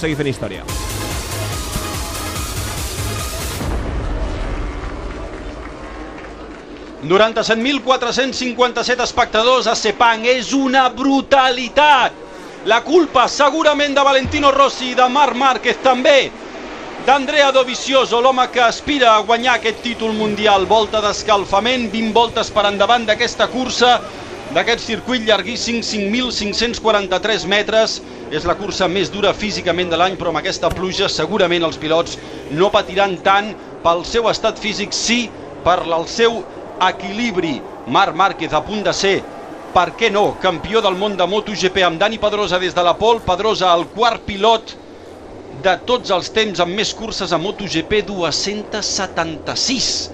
seguir fent història. 97.457 espectadors a Sepang. És una brutalitat. La culpa segurament de Valentino Rossi i de Marc Márquez, també d'Andrea Dovizioso, l'home que aspira a guanyar aquest títol mundial. Volta d'escalfament, 20 voltes per endavant d'aquesta cursa, d'aquest circuit llarguíssim, 5.543 metres. És la cursa més dura físicament de l'any, però amb aquesta pluja segurament els pilots no patiran tant pel seu estat físic, sí per el seu equilibri. Marc Márquez a punt de ser, per què no, campió del món de MotoGP, amb Dani Pedrosa des de la pole. Pedrosa, el quart pilot de tots els temps amb més curses a MotoGP, 276.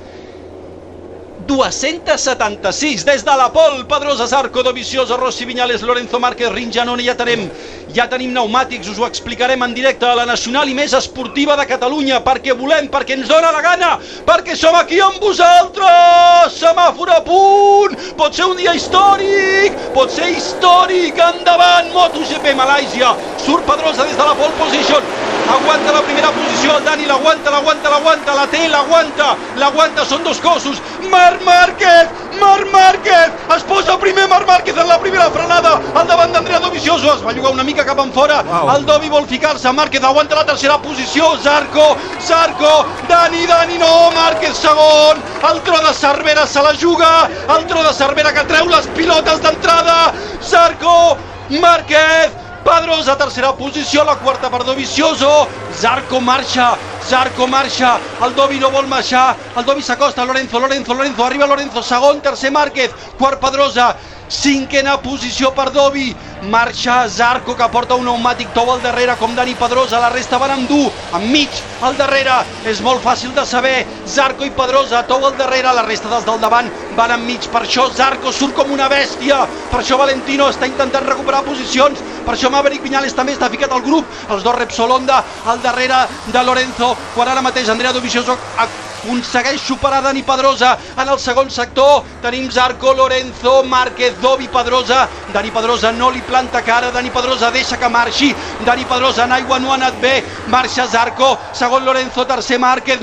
276 des de la pole. Pedrosa, Zarco, Dovizioso, Rossi, Viñales, Lorenzo Márquez, Ringianone. Ja tenim pneumàtics, us ho explicarem en directe a la nacional i més esportiva de Catalunya, perquè volem, perquè ens dona la gana, perquè som aquí amb vosaltres. Semàfor a punt, pot ser un dia històric, pot ser històric. Endavant, MotoGP Malàisia. Surt Pedrosa des de la pole position, aguanta la primera posició, el Dani l'aguanta, la té, l'aguanta, són dos cossos. Marc Márquez, es posa primer Marc Márquez en la primera frenada, al davant d'Andrea Dovizioso, es va llogar una mica cap enfora, el Dovi vol ficar-se, Márquez aguanta la tercera posició, Zarco, Dani, no, Márquez segon, el tro de Cervera se la juga, el tro de Cervera que treu les pilotes d'entrada, Zarco, Márquez, Pedrosa, tercera posició, la quarta per Dovizioso, Zarco marxa, el Dovi no vol marxar, el Dovi s'acosta, Lorenzo, arriba Lorenzo, segon, tercer Márquez, quart Pedrosa, cinquena posició per Dovi, marxa Zarco que porta un pneumàtic tou al darrere com Dani Pedrosa, la resta van amb dur, enmig, al darrere, és molt fàcil de saber, Zarco i Pedrosa, tou al darrere, la resta dels del davant van enmig, per això Zarco surt com una bèstia, per això Valentino està intentant recuperar posicions, per això Maverick Viñales també està ficat al grup, els dos Repsol Honda al darrere de Lorenzo, quan ara mateix Andrea Dovizioso aconsegueix superar Dani Pedrosa en el segon sector, tenim Zarco, Lorenzo, Márquez, Dovi, Pedrosa, Dani Pedrosa no li planta cara, Dani Pedrosa deixa que marxi, Dani Pedrosa en aigua no ha anat bé, marxa Zarco, segon Lorenzo, tercer Márquez,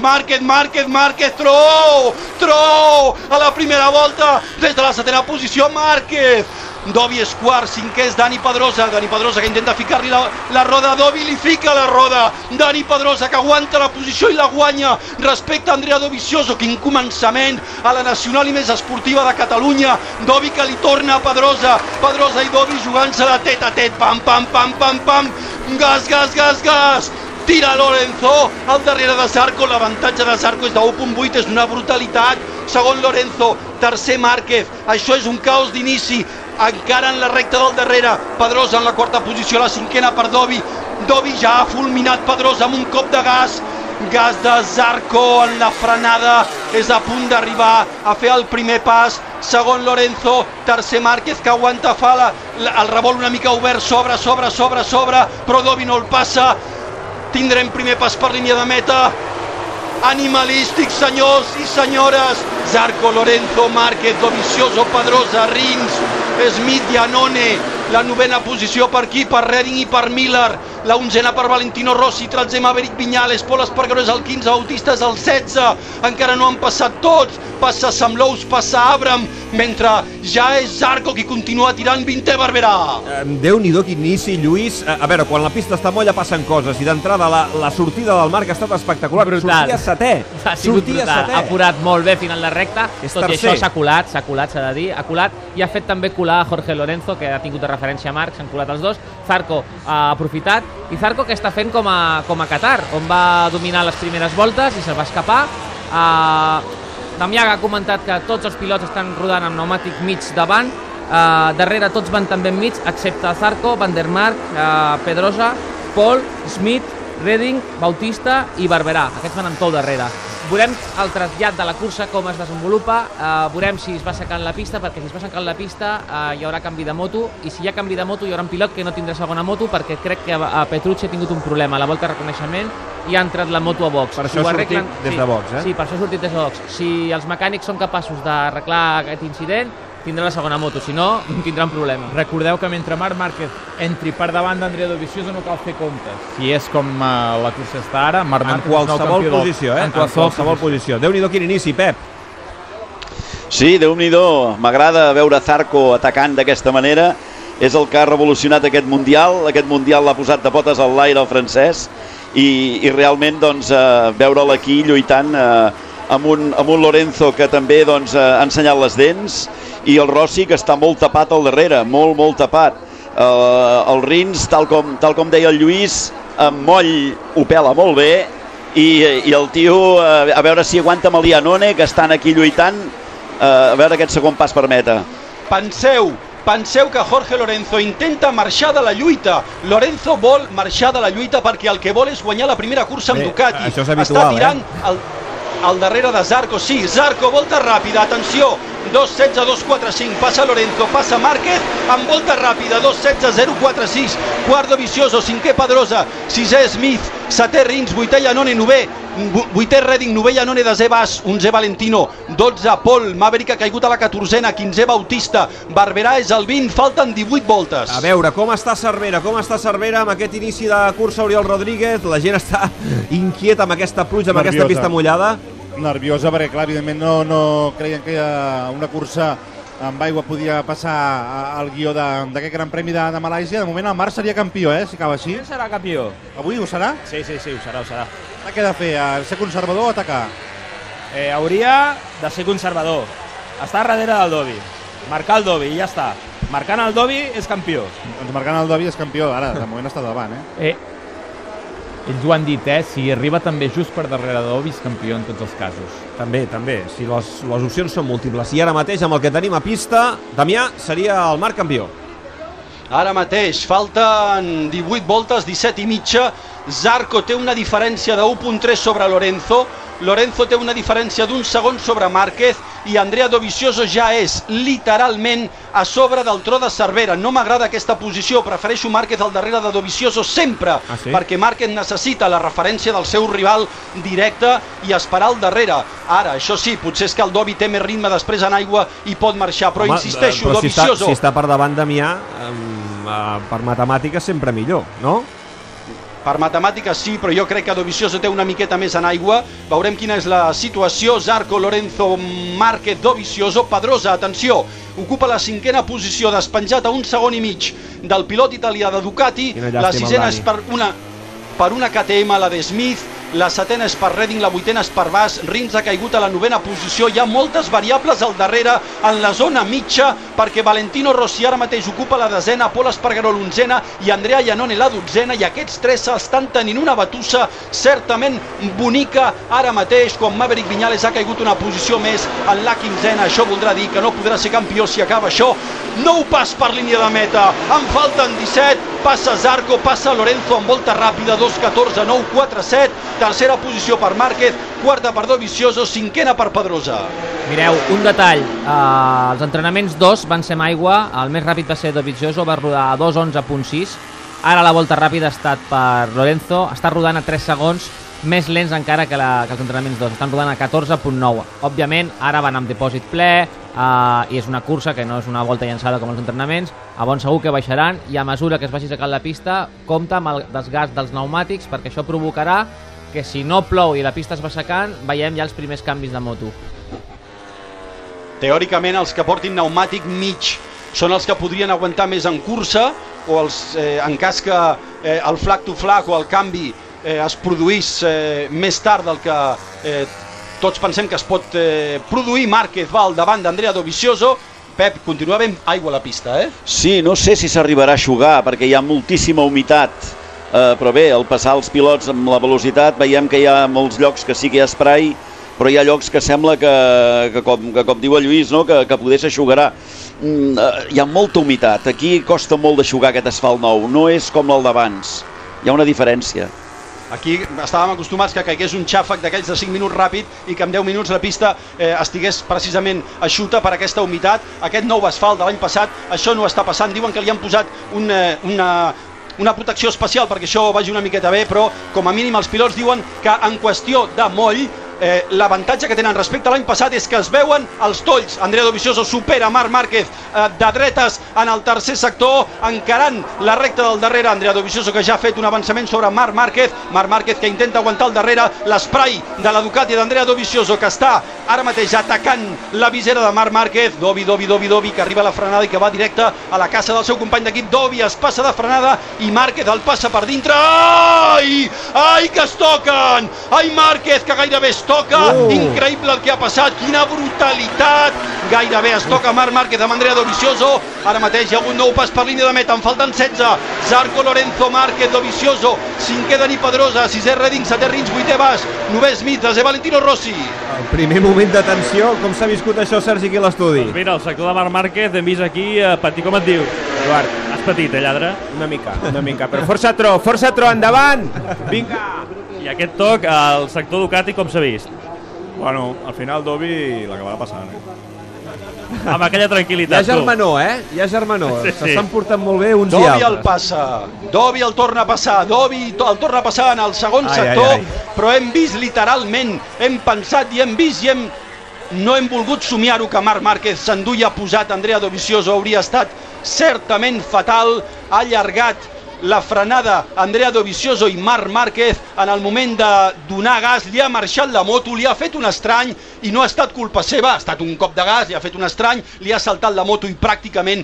tro, a la primera volta, des de la setena posició Márquez, Dovi és quart, cinquè és Dani Pedrosa que intenta ficar-li la roda, Dovi li fica la roda, Dani Pedrosa que aguanta la posició i la guanya respecte a Andrea Dovizioso. Quin començament a la nacional i més esportiva de Catalunya, Dovi que li torna a Pedrosa i Dovi jugant-se la tet a tet, pam, gas, tira Lorenzo al darrere de Zarco, l'avantatge de Zarco és de 1.8, és una brutalitat, segon Lorenzo, tercer Márquez, això és un caos d'inici, encara en la recta del darrere, Pedrosa en la quarta posició, la cinquena per Dovi ja ha fulminat Pedrosa amb un cop de gas de Zarco en la frenada, és a punt d'arribar a fer el primer pas, segon Lorenzo, tercer Márquez que aguanta, fa el revolt una mica obert, sobre, però Dovi no el passa, tindrem primer pas per línia de meta, animalístic, senyors i senyores, Zarco, Lorenzo, Márquez, Dovizioso, Pedrosa, Rins, Smith, Iannone, la novena posició per aquí, per Redding i per Miller, la onzena per Valentino Rossi, 13 Maverick Viñales, Pol Espargaró és el 15, Bautista és el 16, encara no han passat tots, passa Sam Lowes, passa Abram, mentre ja és Zarco qui continua tirant, 20è Barberà. Déu-n'hi-do quin inici, Lluís. A veure, quan la pista està molla passen coses, i d'entrada la sortida del Marc ha estat espectacular. Brutal. Sortia setè. Ha sigut brutal, ha apurat molt bé final de recta, tot i això s'ha colat, s'ha de dir, ha colat, i ha fet també colar a Jorge Lorenzo, que ha tingut de referència a Marc, s'han colat els dos, Zarco ha aprofitat, i Zarco que està fent com a Qatar, on va dominar les primeres voltes i se'l va escapar. Damià ha comentat que tots els pilots estan rodant amb pneumàtic mig davant, darrere tots van també enmig, excepte Zarco, Van der Mark, Pedrosa, Pol, Smith, Redding, Bautista i Barberà. Aquests van amb tou darrere. Veurem el trasllat de la cursa, com es desenvolupa, veurem si es va secant la pista, perquè si es va secant la pista hi haurà canvi de moto, i si hi ha canvi de moto hi haurà un pilot que no tindrà segona moto, perquè crec que Petrucci ha tingut un problema a la volta de reconeixement i ha entrat la moto a box. Per això ha sortit des de box, Sí, per això ha sortit des de box. Si els mecànics són capaços d'arreglar aquest incident, tindrà la segona moto, si no, tindrà un problema. Recordeu que mentre Marc Márquez entri per davant d'Andrea Dovizioso no cal fer comptes. Si és com la cursa està ara, Marc Márquez en qualsevol posició, en qualsevol posició. Déu-n'hi-do quin inici, Pep. Sí, Déu-n'hi-do, m'agrada veure Zarco atacant d'aquesta manera, és el que ha revolucionat aquest Mundial l'ha posat de potes al l'aire el francès i realment doncs, veure'l aquí lluitant amb un Lorenzo que també doncs, ha ensenyat les dents i el Rossi que està molt tapat al darrere, molt tapat. El Rins, tal com deia el Lluís, amb Moll ho pela molt bé i el tio a veure si aguanta amb el Iannone que estan aquí lluitant, a veure aquest segon pas per meta. Penseu que Jorge Lorenzo intenta marxar de la lluita. Lorenzo vol marxar de la lluita perquè el que vol és guanyar la primera cursa amb Ducati. Això és habitual, està tirant al darrere de Zarco. Sí, Zarco, volta ràpida, atenció. 2.16, 2.45, passa Lorenzo, passa Márquez, amb volta ràpida, 2.16, 0.46, quart Dovizioso, cinquè Pedrosa, sisè Smith, setè Rins, vuitè Iannone, vuitè Redding, novè Iannone, desè Bas, 11è Valentino, 12 Pol, Maverick ha caigut a la 14a, 15è Bautista, Barberà és el 20, falten 18 voltes. A veure, com està Cervera amb aquest inici de cursa, Oriol Rodríguez? La gent està inquieta amb aquesta pluja, amb aquesta pista mullada. Nerviosa perquè, clar, evidentment no creien que una cursa amb aigua podia passar al guió d'aquest Gran Premi de Malàisia. De moment el Marc seria campió, si acaba així. Qui serà campió? Avui ho serà? Sí, ho serà. Què ha de fer? Ser conservador o atacar? Hauria de ser conservador. Estar darrere del Dovi. Marcar el Dovi i ja està. Marcant el Dovi és campió. Doncs marcant el Dovi és campió. Ara, de moment està davant, Ells ho han dit, si arriba també just per darrere de Dovi és campió en tots els casos. També. Si les opcions són múltiples. I ara mateix, amb el que tenim a pista, Damià seria el Marc campió. Ara mateix, falten 18 voltes, 17 i mitja. Zarco té una diferència de 1.3 sobre Lorenzo. Lorenzo té una diferència d'un segon sobre Márquez i Andrea Dovizioso ja és literalment a sobre del tro de Cervera. No m'agrada aquesta posició, prefereixo Márquez al darrere de Dovizioso sempre, perquè Márquez necessita la referència del seu rival directe i esperar al darrere. Ara, això sí, potser és que el Dovi té més ritme després en aigua i pot marxar, però insisteixo, Dovizioso... Si està per davant Damià, per matemàtiques sempre millor, no? Per matemàtiques sí, però jo crec que Dovizioso té una miqueta més en aigua. Veurem quina és la situació. Zarco, Lorenzo, Márquez, Dovizioso, Pedrosa, atenció, ocupa la 5a posició, despenjat a 1 segon i mig del pilot italià de Ducati. La 6a és per una KTM, la de Smith. La 7a és per Redding, la 8a és per Bas. Rins ha caigut a la 9a posició. Hi ha moltes variables al darrere en la zona mitja perquè Valentino Rossi ara mateix ocupa la 10a, Pol Espargaró l'11a i Andrea Iannone la 12a, i aquests tres estan tenint una batussa certament bonica ara mateix, quan Maverick Viñales ha caigut una posició més en la 15a. Això voldrà dir que no podrà ser campió si acaba això. Nou pas per línia de meta, en falten 17, passa Zarco, passa Lorenzo amb volta ràpida, 2.14, 9.47, tercera posició per Márquez, quarta per Dovizioso, 5a per Pedrosa. Mireu, un detall, els entrenaments 2 van ser amb aigua, el més ràpid va ser Dovizioso, va rodar a 2.11.6, ara la volta ràpida ha estat per Lorenzo, està rodant a 3 segons, més lents encara que els entrenaments 2, estan rodant a 14.9. Òbviament, ara van amb dipòsit ple, i és una cursa que no és una volta llançada com els entrenaments, a bon segur que baixaran, i a mesura que es vagi secant la pista, compta amb el desgast dels pneumàtics, perquè això provocarà que si no plou i la pista es va secant, veiem ja els primers canvis de moto. Teòricament, els que portin pneumàtic mig són els que podrien aguantar més en cursa, o en cas que el flag to flag o el canvi es produís més tard del que tots pensem que es pot produir. Márquez va al davant d'Andrea Dovizioso. Pep, continua havent aigua a la pista, Sí, no sé si s'arribarà a eixugar perquè hi ha moltíssima humitat, però bé, al passar els pilots amb la velocitat veiem que hi ha molts llocs que sí que hi ha spray, però hi ha llocs que sembla que com diu el Lluís, no? que poder s'eixugarà. Hi ha molta humitat, aquí costa molt d'eixugar aquest asfalt nou, no és com el d'abans, hi ha una diferència. Aquí estàvem acostumats que caigués un xàfec d'aquells de 5 minuts ràpid i que en 10 minuts la pista estigués precisament eixuta per aquesta humitat. Aquest nou asfalt de l'any passat, això no està passant. Diuen que li han posat una protecció especial perquè això vagi una miqueta bé, però com a mínim els pilots diuen que en qüestió de moll l'avantatge que tenen respecte a l'any passat és que es veuen els tolls. Andrea Dovizioso supera Marc Márquez de dretes en el tercer sector, encarant la recta del darrere. Andrea Dovizioso que ja ha fet un avançament sobre Marc Márquez que intenta aguantar al darrere l'esprai de la Ducati d'Andrea Dovizioso, que està ara mateix atacant la visera de Marc Márquez. Dovi, que arriba a la frenada i que va directe a la caça del seu company d'equip. Dovi es passa de frenada i Márquez el passa per dintre. Ai, que es toquen! Ai, Márquez, que gairebé es toca. Increïble el que ha passat, quina brutalitat. Gairebé es toca Marc Márquez amb Andrea Dovizioso. Ara mateix hi ha un nou pas per línia de meta, en falten 16. Zarco, Lorenzo, Márquez, Dovizioso, 5è Dani Pedrosa, 6è Redding, 7è Rins, 8è Bas, 9è Smith, 10è Valentino Rossi. El primer moment de tensió, com s'ha viscut això, Sergi, aquí a l'estudi? Mira, el sector de Marc Márquez hem vist aquí patir, com et diu? Eduard, has patit, lladre? Una mica, però força tro, endavant! Vinga! I aquest toc al sector Ducati com s'ha vist? Bueno, al final Dovi l'acabarà passant, Amb aquella tranquil·litat, Hi ha germanor, Hi ha germanor. Sí. S'estan portant molt bé uns i Dovi altres. el passa, Dovi el torna a passar, Dovi el torna a passar en el segon sector, però hem vist literalment, hem pensat i hem vist i no hem volgut somiar-ho que Marc Márquez s'enduia posat Andrea Dovizioso. Hauria estat certament fatal. Ha allargat la frenada Andrea Dovizioso i Marc Márquez en el moment de donar gas. Li ha marxat la moto, li ha fet un estrany i no ha estat culpa seva, ha estat un cop de gas, li ha fet un estrany, li ha saltat la moto i pràcticament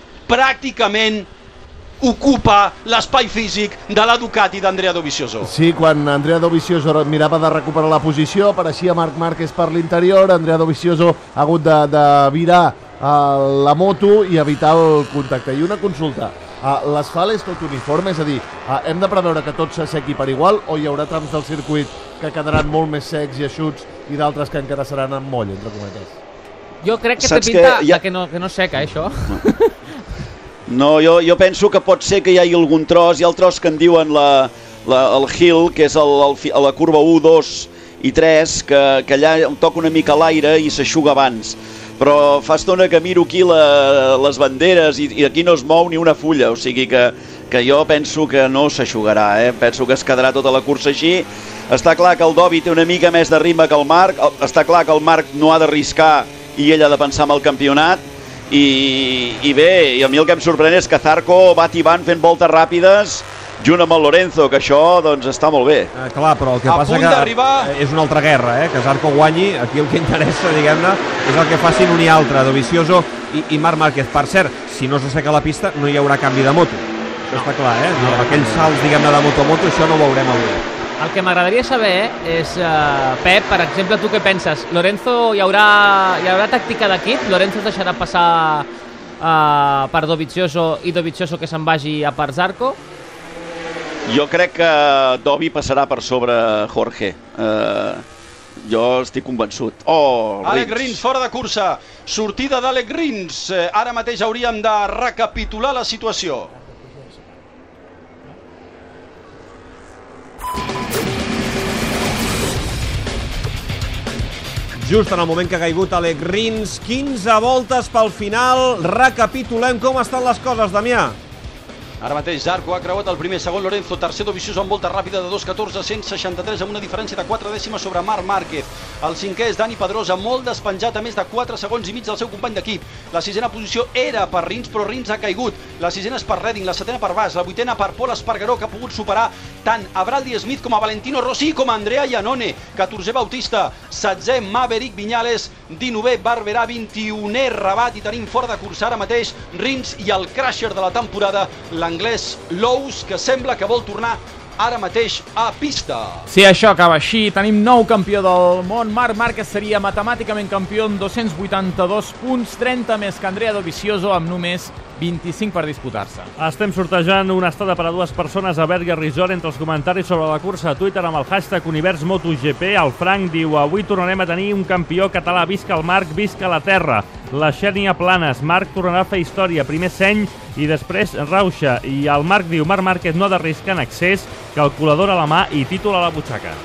ocupa l'espai físic de la Ducati d'Andrea Dovizioso. Sí, quan Andrea Dovizioso mirava de recuperar la posició, apareixia Marc Márquez per l'interior, Andrea Dovizioso ha hagut de virar la moto i evitar el contacte. I una consulta, l'asfalt és tot uniforme, és a dir, hem de preveure que tot s'assequi per igual o hi haurà trams del circuit que quedaran molt més secs i eixuts i d'altres que encara seran amb moll, entre cometes? Jo crec que té pinta que no seca, això. No, jo penso que pot ser que hi hagi algun tros. Hi ha el tros que en diuen el hill, que és a la curva 1, 2 i 3, que allà toca una mica l'aire i s'aixuga abans. Però fa estona que miro aquí les banderes i aquí no es mou ni una fulla, o sigui que jo penso que no s'aixugarà, penso que es quedarà tota la cursa així. Està clar que el Dovi té una mica més de ritme que el Marc, està clar que el Marc no ha d'arriscar i ell ha de pensar en el campionat. I bé, a mi el que em sorprèn és que Zarco va tibant fent voltes ràpides junt amb el Lorenzo, que això doncs està molt bé. Clar, però el que passa que és una altra guerra, que Zarco guanyi. Aquí el que interessa, diguem-ne, és el que facin un i altre, Dovizioso i Marc Márquez. Per cert, si no s'asseca la pista no hi haurà canvi de moto, això està clar, aquells salts, diguem-ne, de moto a moto, això no ho veurem avui. El que m'agradaria saber és, Pep, per exemple, tu què penses? Lorenzo, hi haurà tàctica d'equip? Lorenzo es deixarà passar per Dovizioso i Dovizioso que se'n vagi a per Zarco? Jo crec que Dovi passarà per sobre Jorge. Jo estic convençut. Alec Rins fora de cursa. Sortida d'Alec Rins. Ara mateix hauríem de recapitular la situació. Just en el moment que ha caigut Alec Rins, 15 voltes pel final. Recapitulem com estan les coses, Damià. Ara mateix Zarco ha creuat el primer, segon Lorenzo, tercer Dovizioso amb volta ràpida de 2.14, 163 amb una diferència de 4 dècimes sobre Marc Márquez. El cinquè és Dani Pedrosa, molt despenjat a més de 4 segons i mig del seu company d'equip. La sisena posició era per Rins, però Rins ha caigut. La sisena és per Redding, la setena per Bas, la vuitena per Pol Espargaró, que ha pogut superar tant a Bradley Smith com a Valentino Rossi com a Andrea Iannone. 14è Bautista, 16è Maverick Viñales, 19è Barberà, 21è Rabat, i tenim fora de cursa ara mateix Rins i el crasher de la temporada, l'anglès Lowes, que sembla que vol tornar ara mateix a pista. Sí, això acaba així. Tenim nou campió del món. Marc Márquez seria matemàticament campió amb 282 punts, 30 més que Andrea Dovizioso, amb només 25 per disputar-se. Estem sortejant una estada per a 2 persones a Berger Resort. Entre els comentaris sobre la cursa a Twitter amb el hashtag UniversMotoGP, el Frank diu: avui tornarem a tenir un campió català. Visca el Marc, visca la terra. La Xènia Planes, Marc tornarà a fer història. Primer Seny i després Rauxa. I el Marc diu: Marc Márquez no ha d'arriscar en excés, calculadora a la mà i títol a la butxaca.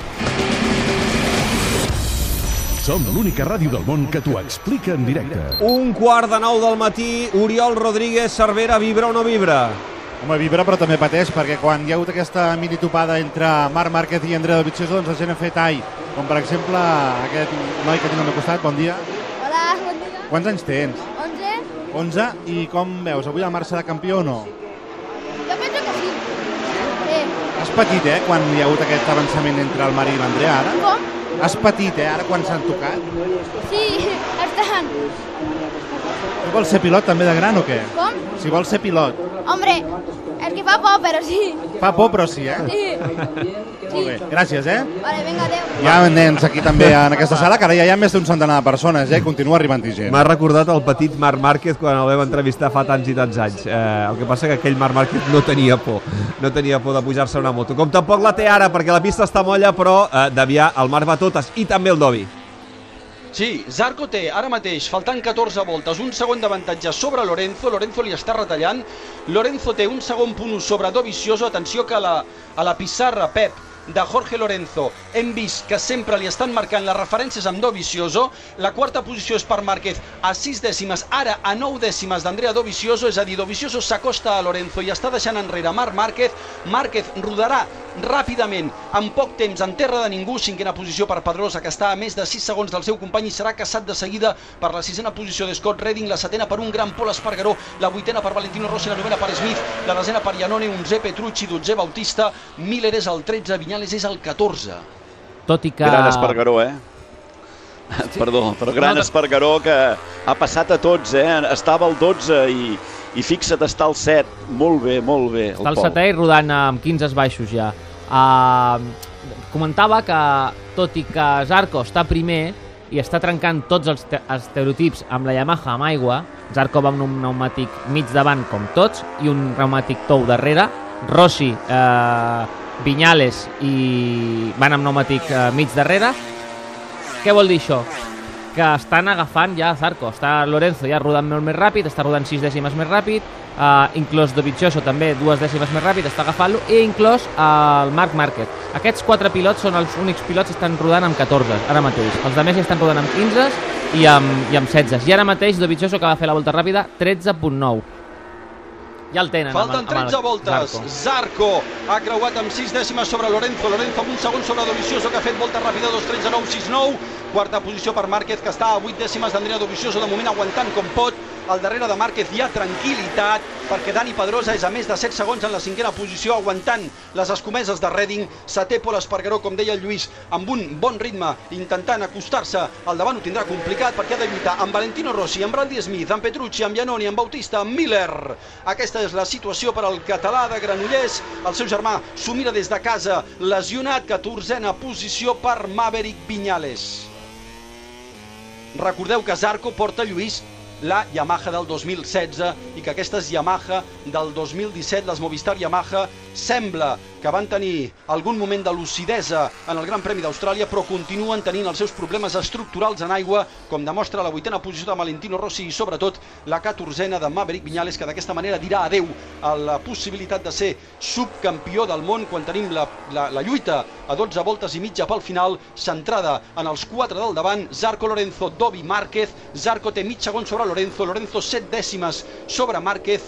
Som l'única ràdio del món que t'ho explica en directe. 8:45 del matí, Oriol Rodríguez, Cervera, vibra o no vibra? Home, vibra, però també pateix, perquè quan hi ha hagut aquesta mini topada entre Marc Márquez i Andrea Dovizioso, doncs la gent ha fet ai. Com per exemple aquest noi que tinc al meu costat, bon dia. Hola, bon dia. Quants anys tens? 11. 11, i com veus, avui el Marc serà campió o no? Jo penso que sí. Sí. Has patit, quan hi ha hagut aquest avançament entre el Marc i l'Andrea, ara? Com? Has patit, ara, quan s'han tocat? Sí, estan. Tu vols ser pilot també de gran o què? Com? Si vols ser pilot. Hombre, és que fa por, però sí. Fa por, però sí, Sí. Molt bé, gràcies, Vale, vinga, adéu. Hi ha nens aquí també en aquesta sala, que ara ja hi ha més d'un centenar de persones, i continua arribant-hi gent. M'ha recordat el petit Marc Márquez quan el vam entrevistar fa tants i tants anys. El que passa que aquell Marc Márquez no tenia por de pujar-se a una moto. Com tampoc la té ara, perquè la pista està molla, però d'Avià el Marc va totes, i també el Dovi. Sí, Zarco té ara mateix, faltant 14 voltes, un segon d'avantatge sobre Lorenzo. Lorenzo li està retallant. Lorenzo té un segon punt sobre Dovizioso. Atenció que a la pissarra, Pep, de Jorge Lorenzo hem vist que sempre li estan marcant les referències amb Dovizioso. La quarta posició és per Márquez a 6 dècimes, ara a 9 dècimes d'Andrea Dovizioso, és a dir, Dovizioso s'acosta a Lorenzo i està deixant enrere Marc Márquez. Márquez rodarà ràpidament, en poc temps, en terra de ningú. Cinquena posició per Pedrosa, que està a més de 6 segons del seu company i serà caçat de seguida per la sisena posició de Scott Redding, la setena per un gran Pol Espargaró, la vuitena per Valentino Rossi, la novena per Smith, la desena per Iannone, 11 Petrucci, 12 Bautista, Miller és el 13, Viñales és el 14. Tot i que... Gran Espargaró, Perdó, però gran Espargaró que ha passat a tots, Estava al 12 i fixa't, està al 7. Molt bé, molt bé. Està al 7è i rodant amb 15 baixos ja. Comentava que, tot i que Zarco està primer i està trencant tots els estereotips amb la Yamaha amb aigua, Zarco va amb un pneumàtic mig davant com tots i un pneumàtic tou darrere. Rossi, Viñales i van amb pneumàtic mig darrere. Què vol dir això? Que estan agafant ja Zarco. Està Lorenzo ja rodant molt més ràpid, està rodant 6 dècimes més ràpid, inclòs Dovizioso també 2 dècimes més ràpid, està agafant-lo, i inclòs el Marc Márquez. Aquests 4 pilots són els únics pilots que estan rodant amb 14 ara mateix. Els altres ja estan rodant amb 15 i amb 16. I ara mateix Dovizioso, que va fer la volta ràpida, 13.9. Ja el tenen. Falten 13 voltes. Zarco ha creuat amb 6 dècimes sobre Lorenzo. Lorenzo amb un segon sobre Dovizioso, que ha fet volta ràpida, 2.13.9, 6.9. Quarta posició per Márquez, que està a 8 dècimes d'Andrea Dovizioso, de moment aguantant com pot. Al darrere de Márquez hi ha tranquil·litat, perquè Dani Pedrosa és a més de 7 segons en la 5a posició, aguantant les escomeses de Redding. Setè Pol Espargaró, com deia el Lluís, amb un bon ritme, intentant acostar-se al davant. Ho tindrà complicat perquè ha de lluitar amb Valentino Rossi, amb Randy Smith, amb Petrucci, amb Iannone, amb Bautista, amb Miller. Aquesta és la situació per al català de Granollers. El seu germà s'ho mira des de casa, lesionat. 14a posició per Maverick Viñales. Recordeu que Zarco porta, Lluís, la Yamaha del 2016 i que aquestes Yamaha del 2017, les Movistar Yamaha, sembla que van tenir algun moment de lucidesa en el Gran Premi d'Austràlia, però continuen tenint els seus problemes estructurals en aigua, com demostra la 8a posició de Valentino Rossi i sobretot la 14a de Maverick Viñales, que d'aquesta manera dirà adeu a la possibilitat de ser subcampió del món quan tenim la lluita a 12 voltes i mitja pel final, centrada en els 4 del davant, Zarco, Lorenzo, Dovi, Márquez. Zarco té mig segon sobre Lorenzo, 7 dècimes sobre Márquez,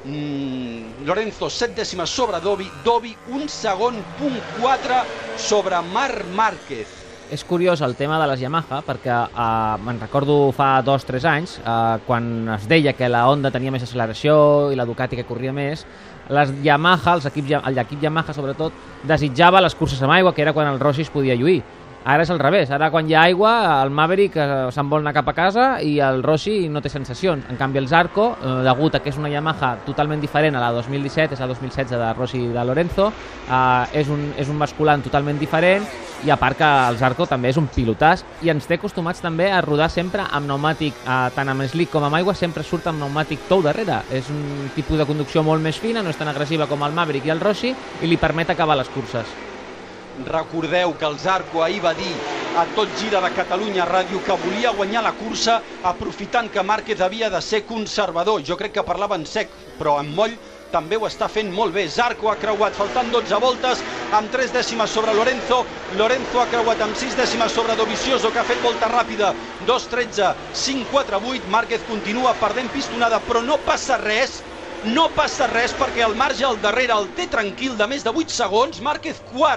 Lorenzo 7 dècimes sobre Dovi 1 segon, punt 4 sobre Marc Márquez. És curiós el tema de les Yamaha, perquè me'n recordo fa 2-3 anys, quan es deia que la Honda tenia més acceleració i la Ducati que corria més, les Yamaha, l'equip Yamaha sobretot, desitjava les curses amb aigua, que era quan el Rossi es podia lluir. Ara és al revés, ara quan hi ha aigua el Maverick se'n vol anar cap a casa i el Rossi no té sensacions. En canvi el Zarco, degut a que és una Yamaha totalment diferent a la 2017, és la 2016 de Rossi i de Lorenzo, és un basculant totalment diferent, i a part que el Zarco també és un pilotàs i ens té acostumats també a rodar sempre amb pneumàtic, tant amb slick com amb aigua, sempre surt amb pneumàtic tou darrere. És un tipus de conducció molt més fina, no és tan agressiva com el Maverick i el Rossi, i li permet acabar les curses. Recordeu que el Zarco ahir va dir a Tot Gira de Catalunya Ràdio que volia guanyar la cursa aprofitant que Márquez havia de ser conservador. Jo crec que parlava en sec, però en moll també ho està fent molt bé. Zarco ha creuat faltant 12 voltes amb 3 dècimes sobre Lorenzo. Lorenzo ha creuat amb 6 dècimes sobre Dovizioso, que ha fet volta ràpida, 2.13, 5.48. Márquez continua perdent pistonada, però no passa res. No passa res perquè el marge al darrere el té tranquil de més de 8 segons. Márquez quart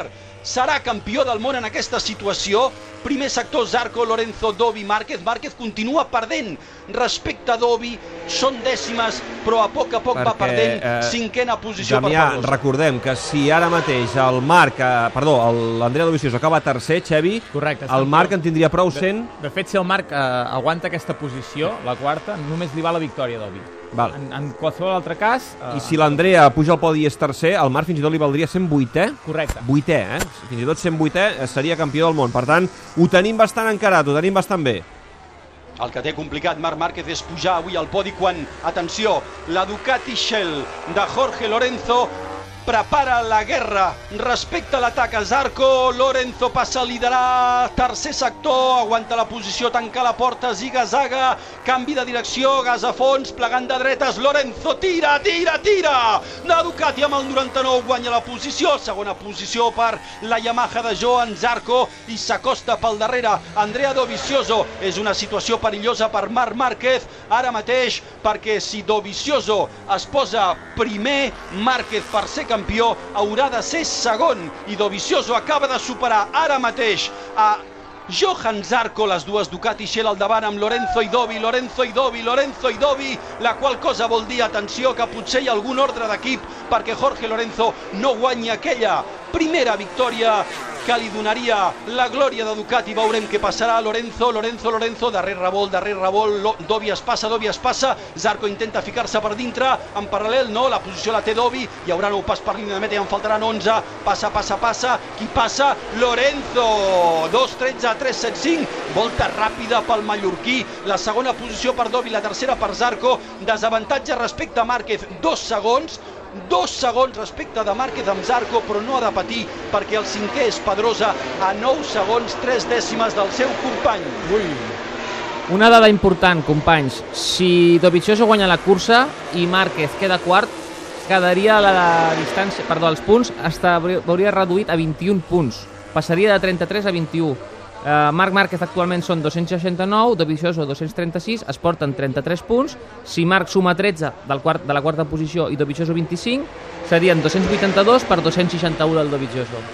serà campió del món en aquesta situació. Primer sector, Zarco, Lorenzo, Dovi, Márquez. Márquez continua perdent respecte a Dovi, són dècimes, però a poc va perdent. Cinquena posició per Pedrosa. Recordem que si ara mateix l'Andrea Dovizioso acaba tercer, Xevi, el Marc en tindria prou 100. De fet, si el Marc aguanta aquesta posició, la quarta, només li va la victòria a Dovi. En qualsevol altre cas... I si l'Andrea puja al podi i és tercer, el Marc fins i tot li valdria 108è. Correcte. 8è, fins i tot 108è seria campió del món. Per tant, ho tenim bastant encarat, ho tenim bastant bé. El que té complicat Marc Márquez és pujar avui al podi quan, atenció, la Ducati Shell de Jorge Lorenzo prepara la guerra respecte a l'atac a Zarco. Lorenzo passa a liderar tercer sector, aguanta la posició, tanca la porta, ziga-zaga, canvi de direcció, gas a fons, plegant de dretes, Lorenzo tira! La Ducati amb el 99 guanya la posició, segona posició per la Yamaha de Joan Zarco i s'acosta pel darrere Andrea Dovizioso. És una situació perillosa per Marc Márquez ara mateix, perquè si Dovizioso es posa primer, Márquez per ser campió haurà de ser segon, i Dovizioso acaba de superar ara mateix a Johan Zarco, les dues Ducati Shell al davant amb Lorenzo i Dovi, la qual cosa vol dir, atenció, que potser hi ha algun ordre d'equip perquè Jorge Lorenzo no guanya aquella primera victòria que li donaria la glòria de Ducati. Veurem què passarà. Lorenzo, darrer revolt, Dovi es passa, Zarco intenta ficar-se per dintre, en paral·lel no, la posició la té Dovi, hi haurà nou pas per línia de meta i en faltaran 11, passa, qui passa? Lorenzo, 2.13, 3.75, volta ràpida pel mallorquí, la segona posició per Dovi, la tercera per Zarco, desavantatge respecte a Márquez, 2 segons respecte de Márquez amb Zarco, però no ha de patir perquè el cinquè és Pedrosa a 9 segons, 3 dècimes del seu company. Una dada important, companys, si Dovizioso guanya la cursa i Márquez queda quart, quedaria la distància, els punts hauria reduït a 21 punts, passaria de 33 a 21. Marc Márquez actualment són 269, Dovizioso 236, es porten 33 punts. Si Marc suma 13 de la quarta posició i Dovizioso 25, serien 282 per 261 del Dovizioso.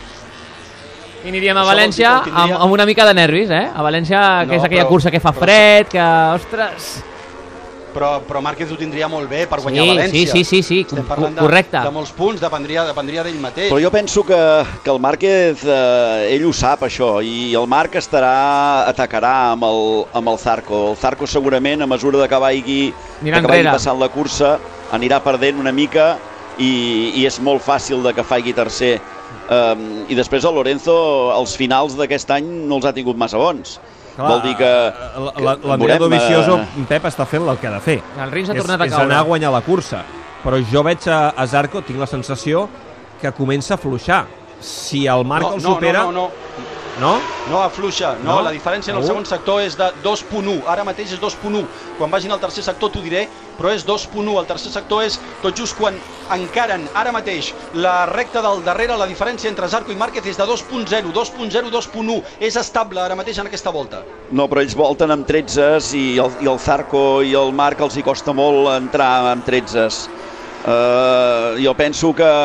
I aniríem a València amb una mica de nervis, a València, que és aquella cursa que fa fred, que, ostres... Però Márquez ho tindria molt bé per guanyar València. Sí, estem parlant correcte. De molts punts, dependria d'ell mateix. Però jo penso que el Márquez, ell ho sap, això, i el Marc atacarà amb el Zarco. El Zarco segurament, a mesura que vagi passant la cursa, anirà perdent una mica i és molt fàcil que faci tercer. I després el Lorenzo, als finals d'aquest any, no els ha tingut massa bons. Vol dir que l'Andrea Dovizioso, Pep, està fent el que ha de fer. El Rins ha tornat a caure. És anar a guanyar la cursa. Però jo veig a Zarco, tinc la sensació que comença a fluixar. Si el Marc el supera... No afluixa, la diferència en el segon sector és de 2.1, ara mateix és 2.1, quan vagin al tercer sector t'ho diré, però és 2.1, el tercer sector és tot just quan encaren ara mateix la recta del darrere, la diferència entre Zarco i Márquez és de 2.0, 2.1, és estable ara mateix en aquesta volta. No, però ells volten amb 13s i el Zarco i el Marc els hi costa molt entrar amb 13s. Jo penso que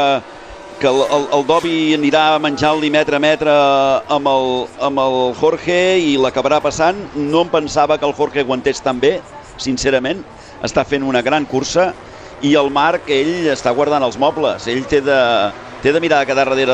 el Dovi anirà menjant-li metre a metre amb el Jorge i l'acabarà passant. No em pensava que el Jorge aguantés tan bé, sincerament. Està fent una gran cursa i el Marc, ell està guardant els mobles. Ell té de mirar a quedar darrere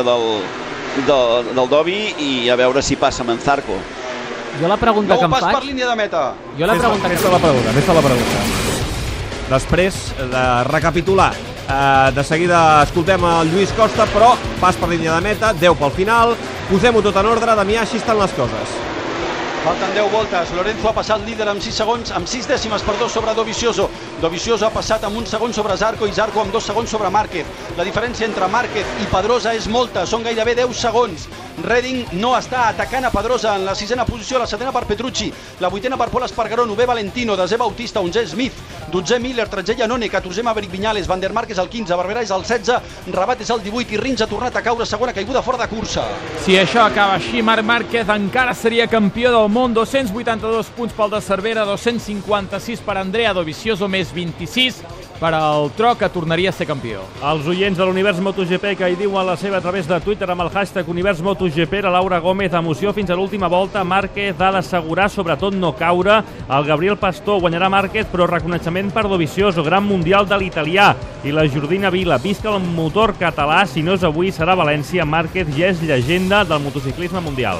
del Dovi i a veure si passa amb en Zarco. Jo la pregunta que em faig... No pas per línia de meta. Fes la pregunta. Després de recapitular, de seguida escoltem el Lluís Costa, però pas per línia de meta, 10 pel final, posem-ho tot en ordre. Damià, així estan les coses. Falten 10 voltes, Lorenzo ha passat líder amb 6 segons, amb 6 dècimes per 2 sobre Dovizioso. Dovizioso ha passat amb 1 segon sobre Zarco i Zarco amb 2 segons sobre Márquez. La diferència entre Márquez i Pedrosa és molta, són gairebé 10 segons. Redding no està atacant a Pedrosa en la 6a posició, la 7a per Petrucci, la 8a per Pol Espargaró, 9è Valentino, 10è Bautista, 11è Smith, 12è Miller, 13è Iannone, 14è Maverick Viñales, Van der Mark és el 15, Barberà és el 16, Rabat és el 18 i Rins ha tornat a caure, segona caiguda fora de cursa. Si això acaba així, Marc Márquez encara seria campió del món, 282 punts pel de Cervera, 256 per Andrea Dovizioso, més 26 per al tro que tornaria a ser campió. Els oients de l'Univers MotoGP que hi diuen la seva a través de Twitter amb el hashtag Univers MotoGP, la Laura Gómez, emoció fins a l'última volta, Márquez ha d'assegurar sobretot no caure, el Gabriel Pastor guanyarà Márquez però reconeixement per Dovizioso, gran mundial de l'italià, i la Jordina Vila, visca el motor català, si no és avui serà València, Márquez ja és llegenda del motociclisme mundial.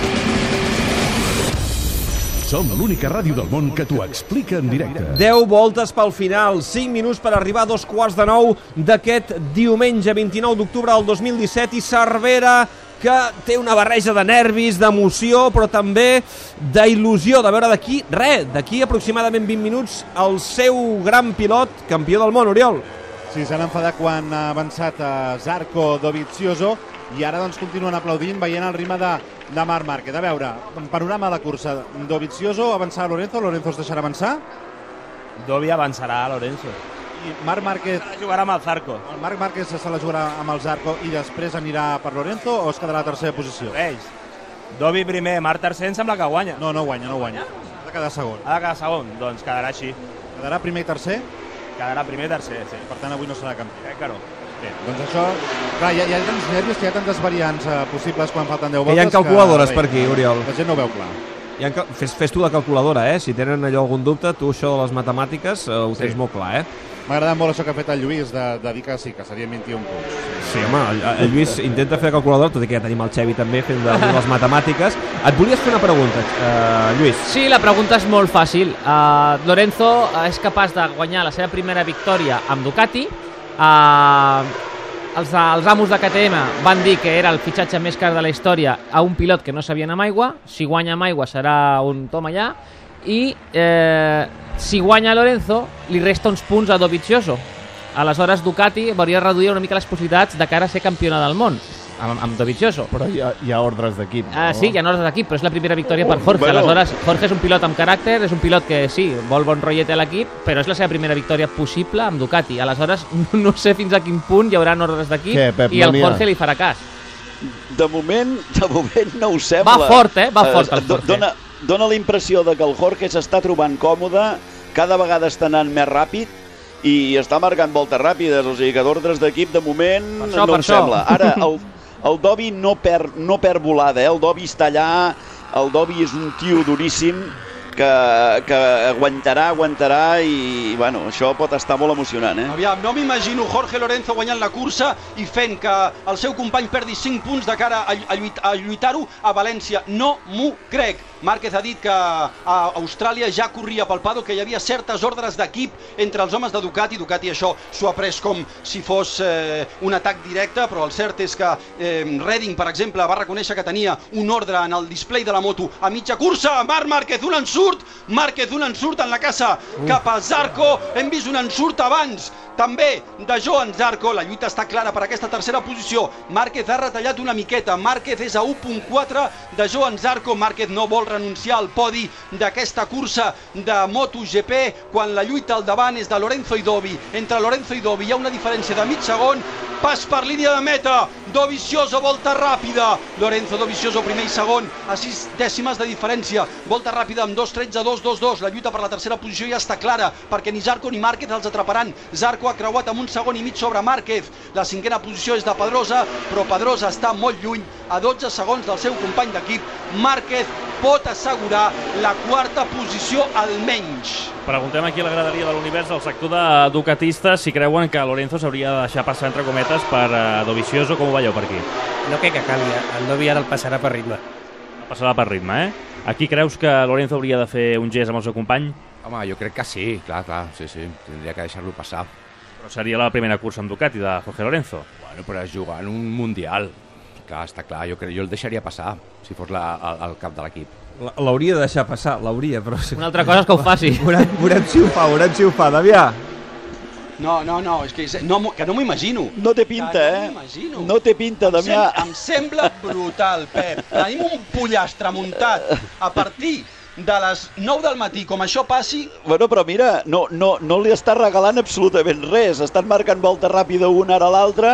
Som l'única ràdio del món que t'ho explica en directe. 10 voltes pel final, 5 minuts per arribar a 8:45 d'aquest diumenge 29 d'octubre del 2017 i Cervera que té una barreja de nervis, d'emoció, però també d'il·lusió de veure d'aquí aproximadament 20 minuts el seu gran pilot, campió del món, Oriol. Sí, s'han enfadat quan ha avançat Zarco Dovizioso i ara doncs continuen aplaudint veient el ritme de Marc Márquez. A veure, panorama de la cursa. Dovizioso avançarà Lorenzo es deixarà avançar? Dovi avançarà a Lorenzo. I Marc Márquez... Jugarà amb el Zarco. El Marc Márquez se la jugarà amb el Zarco i després anirà per Lorenzo o es quedarà a tercera posició? Dovi primer, Marc tercer, em sembla que guanya. No guanya. Ha de quedar segon. Ha de quedar segon, doncs quedarà així. Quedarà primer i tercer? Quedarà primer i tercer, sí. Per tant, avui no serà campió. Que no. Bé, doncs això, clar, hi ha tants nervis, que hi ha tantes variants possibles quan falten 10 voltes. Que hi ha calculadores per aquí, Oriol. La gent no ho veu clar. Fes tu la calculadora, si tenen allò algun dubte, tu això de les matemàtiques ho tens molt clar, M'ha agradat molt això que ha fet el Lluís, de dir que sí, que serien 21 punts. Sí, home, el Lluís intenta fer la calculadora, tot i que ja tenim el Xevi també fent les matemàtiques. Et volies fer una pregunta, Lluís? Sí, la pregunta és molt fàcil. Lorenzo és capaç de guanyar la seva primera victòria amb Ducati. Els amos de KTM van dir que era el fitxatge més car de la història a un pilot que no sabia anar amb aigua. Si guanya amb aigua serà un toma allà. I si guanya Lorenzo li resta uns punts a Dovizioso. Aleshores Ducati hauria de reduir una mica les possibilitats de cara a ser campiona del món amb Dovizioso. Però hi ha ordres d'equip, no? Sí, hi ha ordres d'equip, però és la primera victòria per Jorge. Aleshores Jorge és un pilot amb caràcter, és un pilot que sí, vol bon rotllet a l'equip, però és la seva primera victòria possible amb Ducati. Aleshores no sé fins a quin punt hi haurà ordres d'equip i el Jorge li farà cas. De moment no ho sembla. Va fort el Jorge. Dóna la impressió de que el Jorge s'està trobant còmode, cada vegada està anant més ràpid i està marcant voltes ràpides, o sigui que d'ordres d'equip de moment no em sembla. Ara, el Dovi no perd volada, el Dovi està allà, el Dovi és un tio duríssim que aguantarà i bueno, això pot estar molt emocionant. Aviam, no m'imagino Jorge Lorenzo guanyant la cursa i fent que el seu company perdi 5 punts de cara a lluitar-ho a València. No m'ho crec. Márquez ha dit que a Austràlia ja corria pel paddock, que hi havia certes ordres d'equip entre els homes de Ducati. Ducati això s'ho ha pres com si fos un atac directe, però el cert és que Redding, per exemple, va reconèixer que tenia un ordre en el display de la moto a mitja cursa. Marc Márquez, un ensurt en la casa cap a Zarco. Hem vist un ensurt abans també de Joan Zarco. La lluita està clara per aquesta tercera posició. Márquez ha retallat una miqueta. Márquez és a 1.4 de Joan Zarco. Márquez no vol renunciar al podi d'aquesta cursa de MotoGP quan la lluita al davant és de Lorenzo i Dovi. Entre Lorenzo i Dovi hi ha una diferència de mig segon. Pas per línia de meta. Dovizioso, volta ràpida. Lorenzo, Dovizioso, primer i segon, a 6 dècimes de diferència. Volta ràpida amb 2.13, 2.22. La lluita per la tercera posició ja està clara, perquè ni Zarco ni Márquez els atraparan. Zarco ha creuat amb un segon i mig sobre Márquez. La cinquena posició és de Pedrosa, però Pedrosa està molt lluny, a 12 segons del seu company d'equip. Márquez pot assegurar la quarta posició almenys. Preguntem aquí a la graderia de l'Univers al sector de ducatistes si creuen que Lorenzo s'hauria de deixar passar entre cometes per Dovizioso. Com ho veieu per aquí? No crec que canvi, el Dovi ara el passarà per ritme. El passarà per ritme, Aquí creus que Lorenzo hauria de fer un gest amb el seu company? Home, jo crec que sí, clar, sí, tindria que deixar-lo passar. Però seria la primera cursa amb Ducati de Jorge Lorenzo. Bueno, però és jugar en un Mundial. Clar, està clar, jo el deixaria passar, si fos el cap de l'equip. L'hauria de deixar passar, però... Una altra cosa és que ho faci. Veurem si ho fa, Damià. No, és que no m'ho imagino. No té pinta, No té pinta, Damià. Em sembla brutal, Pep. Tenim un pollastre muntat a partir de les 9 del matí, com això passi... Bueno, però mira, no li està regalant absolutament res. Estan marcant volta ràpida un ara a l'altre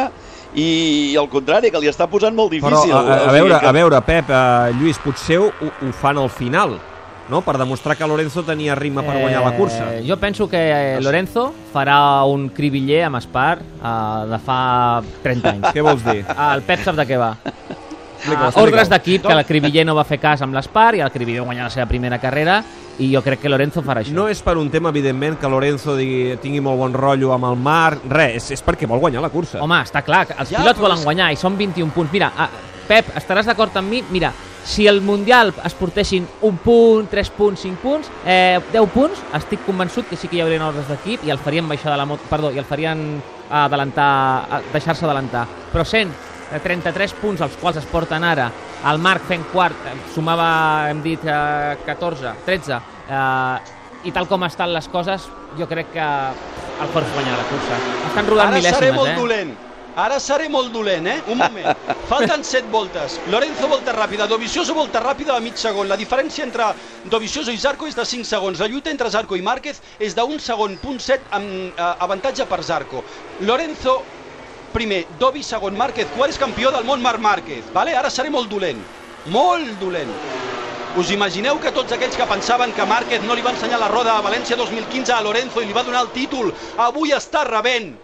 i al contrari, que li està posant molt difícil. Però, a veure, Pep, Lluís, potser ho fan al final. no? Per demostrar que Lorenzo tenia ritme per guanyar la cursa. Jo penso que Lorenzo farà un cribiller amb Espar de fa 30 anys. Què vols dir? El Pep sap de què va. Ordres d'equip que el cribiller no va fer cas amb l'Espar i el cribiller va guanyar la seva primera carrera i jo crec que Lorenzo farà això. No és per un tema, evidentment, que Lorenzo tingui molt bon rotllo amb el Marc, res, és perquè vol guanyar la cursa. Home, està clar, els pilots volen guanyar i són 21 punts. Mira, Pep, estaràs d'acord amb mi? Mira, si el Mundial es portessin 1 punt, 3 punts, 5 punts, 10 punts, estic convençut que sí que hi haurien ordres d'equip i el farien baixar de la moto, perdó, i el farien deixar-se adelantar. Però sent 33 punts, els quals es porten ara, el Marc fent quart, sumava, hem dit, 14, 13, i tal com estan les coses, jo crec que el Jorge guanyarà la cursa. Estan rodant mil·lèsimes, Ara seré molt dolent, Un moment. Falten 7 voltes. Lorenzo volta ràpida, Dovizioso volta ràpida a mig segon. La diferència entre Dovizioso i Zarco és de 5 segons. La lluita entre Zarco i Márquez és d'un segon, punt 7, amb avantatge per Zarco. Lorenzo primer, Dovi segon, Márquez quart, és campió del món Marc Márquez. Ara seré molt dolent. Molt dolent. Us imagineu que tots aquells que pensaven que Márquez no li va ensenyar la roda a València 2015 a Lorenzo i li va donar el títol, avui està rebent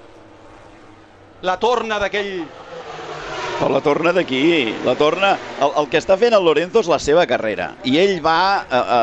la torna d'aquell... La torna d'aquí, la torna... El que està fent el Lorenzo és la seva carrera i ell va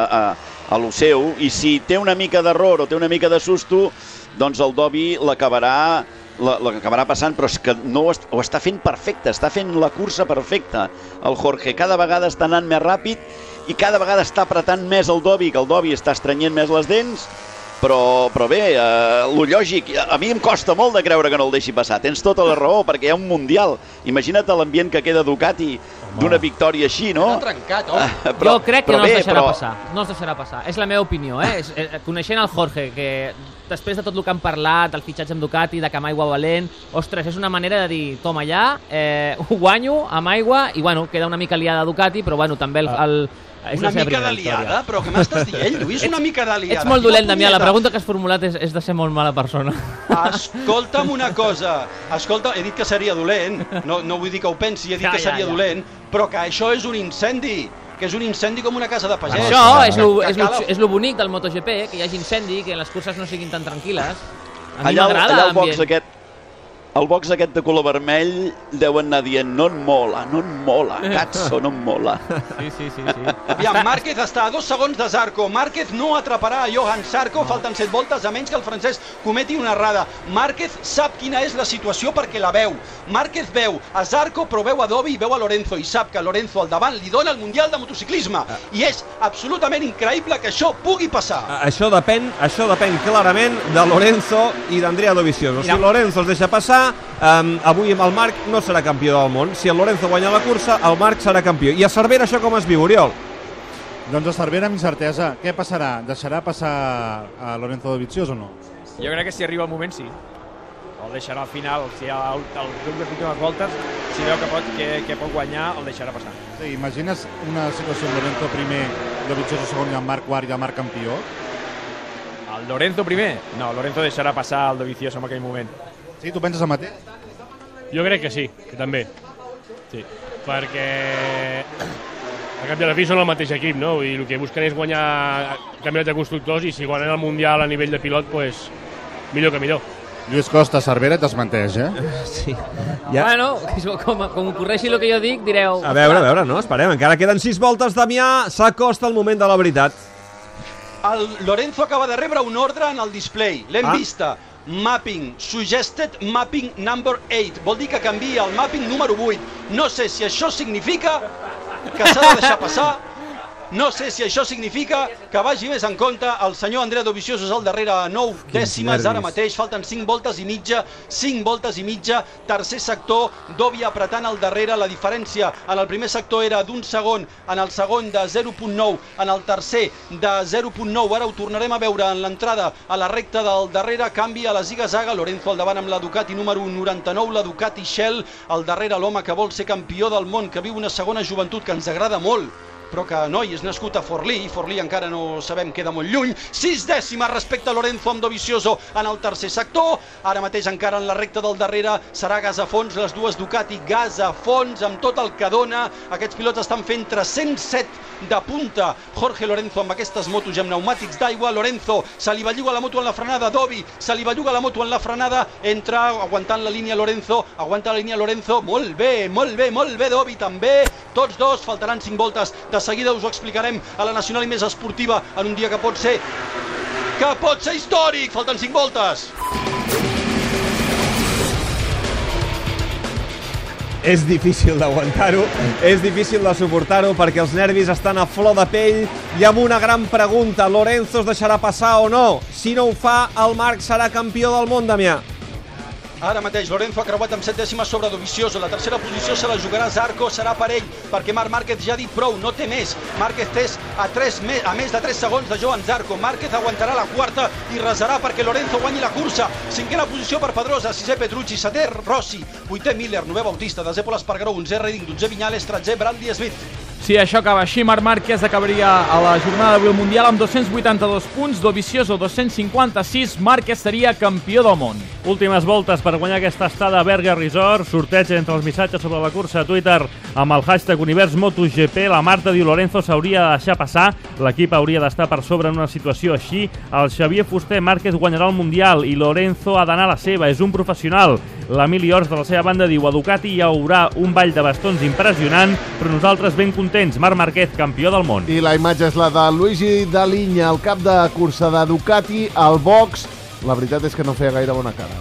a lo seu i si té una mica d'error o té una mica de susto, doncs el Dovi l'acabarà passant, però és que no ho està fent perfecte, està fent la cursa perfecta. El Jorge cada vegada està anant més ràpid i cada vegada està apretant més el Dovi, que el Dovi està estrenyent més les dents, però bé, lo lògic, a mi em costa molt de creure que no el deixi passar. Tens tota la raó, perquè hi ha un Mundial. Imagina't l'ambient que queda Ducati d'una victòria així, no? Està trencat, home. Jo crec que no es deixarà passar. No es deixarà passar. És la meva opinió, Coneixent el Jorge, que després de tot el que han parlat, del fitxatge amb Ducati, de que amb aigua valent, ostres, és una manera de dir, toma ja, ho guanyo amb aigua, i bueno, queda una mica liada Ducati, però bueno, també una mica de liada? Però què m'estàs dient, Lluís? Una mica de liada. Ets molt dolent, Damià. La pregunta que has formulat és de ser molt mala persona. Escolta'm una cosa. Escolta, he dit que seria dolent. No vull dir que ho pensi, he dit que seria dolent. Però que això és un incendi. Que és un incendi com una casa de pagès. Això és lo bonic del MotoGP, que hi hagi incendi, que les curses no siguin tan tranquil·les. A mi m'agrada l'ambient. El box aquest de color vermell deuen anar dient no em mola, cazzo, no em mola. Sí. Aviam, Márquez està a 2 segons de Zarco. Márquez no atraparà a Johan Zarco, falten 7 voltes, a menys que el francès cometi una errada. Márquez sap quina és la situació perquè la veu. Márquez veu a Zarco, però veu a Dovi i veu a Lorenzo, i sap que Lorenzo al davant li dona el Mundial de Motociclisme. I és absolutament increïble que això pugui passar. Això depèn clarament de Lorenzo i d'Andrea Dovizioso. Si Lorenzo els deixa passar, avui amb el Marc no serà campió del món. Si el Lorenzo guanya la cursa, el Marc serà campió. I a Cervera això com es viu, Oriol? Doncs a Cervera amb incertesa. Què passarà? Deixarà passar a Lorenzo Dovizioso o no? Jo crec que si arriba el moment sí. El deixarà al final, si el grup de últimes voltes, si veu que pot guanyar, el deixarà passar. Sí, imagines una situació amb Lorenzo primer, Dovizioso segon i el Marc quart i el Marc campió? El Lorenzo primer? No, Lorenzo deixarà passar el Dovizioso en aquell moment. Sí, tu penses el mateix? Jo crec que sí, que també. Sí, perquè a cap de la fi són el mateix equip, no? I el que busquen és guanyar el campionat de constructors i si guanyen el Mundial a nivell de pilot, pues, millor que millor. Lluís Costa, Cervera, t'esmenteix, Sí. Ja. Bueno, com ocorreixi el que jo dic, direu... A veure, no, esperem. Encara queden 6 voltes, Damià. S'acosta el moment de la veritat. El Lorenzo acaba de rebre un ordre en el display. L'hem vista. Mapping, suggested mapping number 8. Vol dir que canvia el mapping número 8. No sé si això significa que s'ha de deixar passar. No sé si això significa que vagi més en compte. El senyor Andrea Dovizioso és al darrere a 9 dècimes ara mateix. Falten 5 voltes i mitja. 5 voltes i mitja. Tercer sector, Dovi apretant al darrere. La diferència en el primer sector era d'un segon, en el segon de 0.9, en el tercer de 0.9. Ara ho tornarem a veure en l'entrada a la recta del darrere. Canvi a la ziga-zaga. Lorenzo al davant amb la Ducati número 99, la Ducati Shell. Al darrere l'home que vol ser campió del món, que viu una segona joventut que ens agrada molt. però que noi és nascut a Forlí, Forlí encara no sabem, queda molt lluny. 6 dècimes respecte a Lorenzo amb Dovizioso en el tercer sector. Ara mateix encara en la recta del darrere serà gas a fons, les dues Ducati gas a fons amb tot el que dona. Aquests pilots estan fent 307 de punta. Jorge Lorenzo amb aquestes motos i amb pneumàtics d'aigua. Lorenzo se li belluga la moto en la frenada, Dovi se li belluga la moto en la frenada, entra aguantant la línia Lorenzo, aguanta la línia Lorenzo, molt bé Dovi també, tots dos, faltaran 5 voltes, de seguida us ho explicarem a la nacional i més esportiva en un dia que pot ser històric, falten 5 voltes. És difícil d'aguantar-ho, és difícil de suportar-ho perquè els nervis estan a flor de pell i amb una gran pregunta, Lorenzo es deixarà passar o no? Si no ho fa, el Marc serà campió del món, Damià. Ara mateix Lorenzo ha creuat amb 7 dècimes sobre Dovizioso. La tercera posició se la jugarà Zarco, serà per ell, perquè Marc Márquez ja ha dit prou, no té més. Márquez és a més de 3 segons de Joan Zarco. Márquez aguantarà la quarta i resarà perquè Lorenzo guanyi la cursa. 5è posició per Pedrosa, 6è Petrucci, 7è Rossi, 8è Miller, 9è Bautista, 10è Pol Espargaró, 11è Redding, 12è Viñales, 13è Brandy Smith. Si això acaba així, Marc Márquez acabaria a la jornada d'avui al Mundial amb 282 punts, Dovizioso 256, Márquez seria campió del món. Últimes voltes per guanyar aquesta estada a Berga Resort, sorteig entre els missatges sobre la cursa a Twitter amb el hashtag Univers MotoGP. La Marta diu Lorenzo s'hauria de deixar passar, l'equip hauria d'estar per sobre en una situació així. El Xavier Fuster, Márquez guanyarà el Mundial i Lorenzo ha d'anar a la seva, és un professional. L'Emili Ors de la seva banda diu a Ducati hi haurà un ball de bastons impressionant, però nosaltres ben contents. Marc Márquez, campió del món. I la imatge és la de Luigi Dalinya, el cap de cursa de Ducati, al box. La veritat és que no feia gaire bona cara.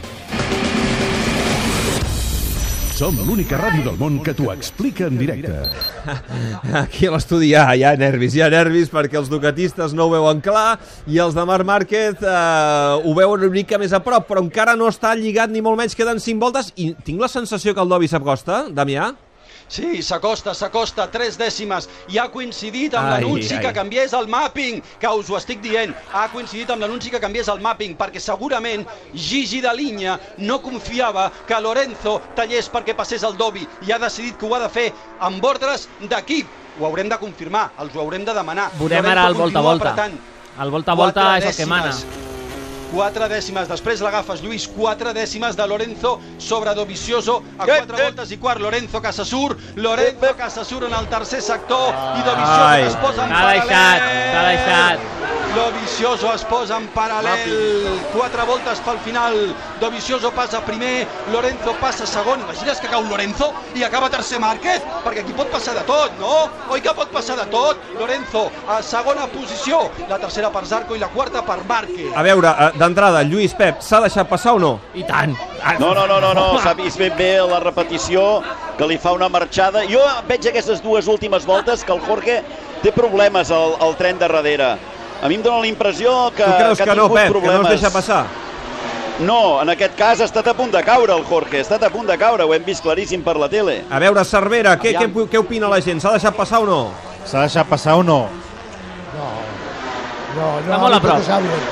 Som l'única ràdio del món que t'ho explica en directe. Aquí a l'estudi hi ha nervis perquè els ducatistes no ho veuen clar i els de Marc Márquez ho veuen una mica més a prop, però encara no està lligat ni molt menys, queden 5 voltes i tinc la sensació que el Dovi s'acosta, Damià. Sí, s'acosta, 3 dècimes i ha coincidit amb l'anunci que canviés el mapping, que us ho estic dient, ha coincidit amb l'anunci que canviés el mapping, perquè segurament Gigi Dalinya no confiava que Lorenzo tallés perquè passés el Dovi i ha decidit que ho ha de fer amb ordres d'equip. Ho haurem de confirmar, els ho haurem de demanar. Veurem ara el volta a volta. El volta a volta és el que mana. 4 dècimes, després l'agafes, Lluís, 4 dècimes de Lorenzo sobre Dovizioso a 4 voltes i quart. Lorenzo Casasur en el tercer sector i Dovizioso que es posa en paral·lel. S'ha deixat. Dovizioso es posa en paral·lel, 4 voltes pel final. Dovizioso passa primer, Lorenzo passa segon. Imagines que cau Lorenzo i acaba tercer Márquez? Perquè aquí pot passar de tot, no? Oi que pot passar de tot? Lorenzo a segona posició, la tercera per Zarco i la quarta per Márquez. A veure, d'entrada, Lluís, Pep, s'ha deixat passar o no? I tant. No, s'ha vist ben bé la repetició, que li fa una marxada. Jo veig aquestes dues últimes voltes que el Jorge té problemes al tren de darrere. A mi em dóna la impressió que ha tingut problemes. Tu creus que no, Pep, que no es deixa passar? No, en aquest cas ha estat a punt de caure el Jorge, ha estat a punt de caure, ho hem vist claríssim per la tele. A veure, Cervera, què opina la gent? S'ha deixat passar o no? S'ha deixat passar o no? No, està molt a prop.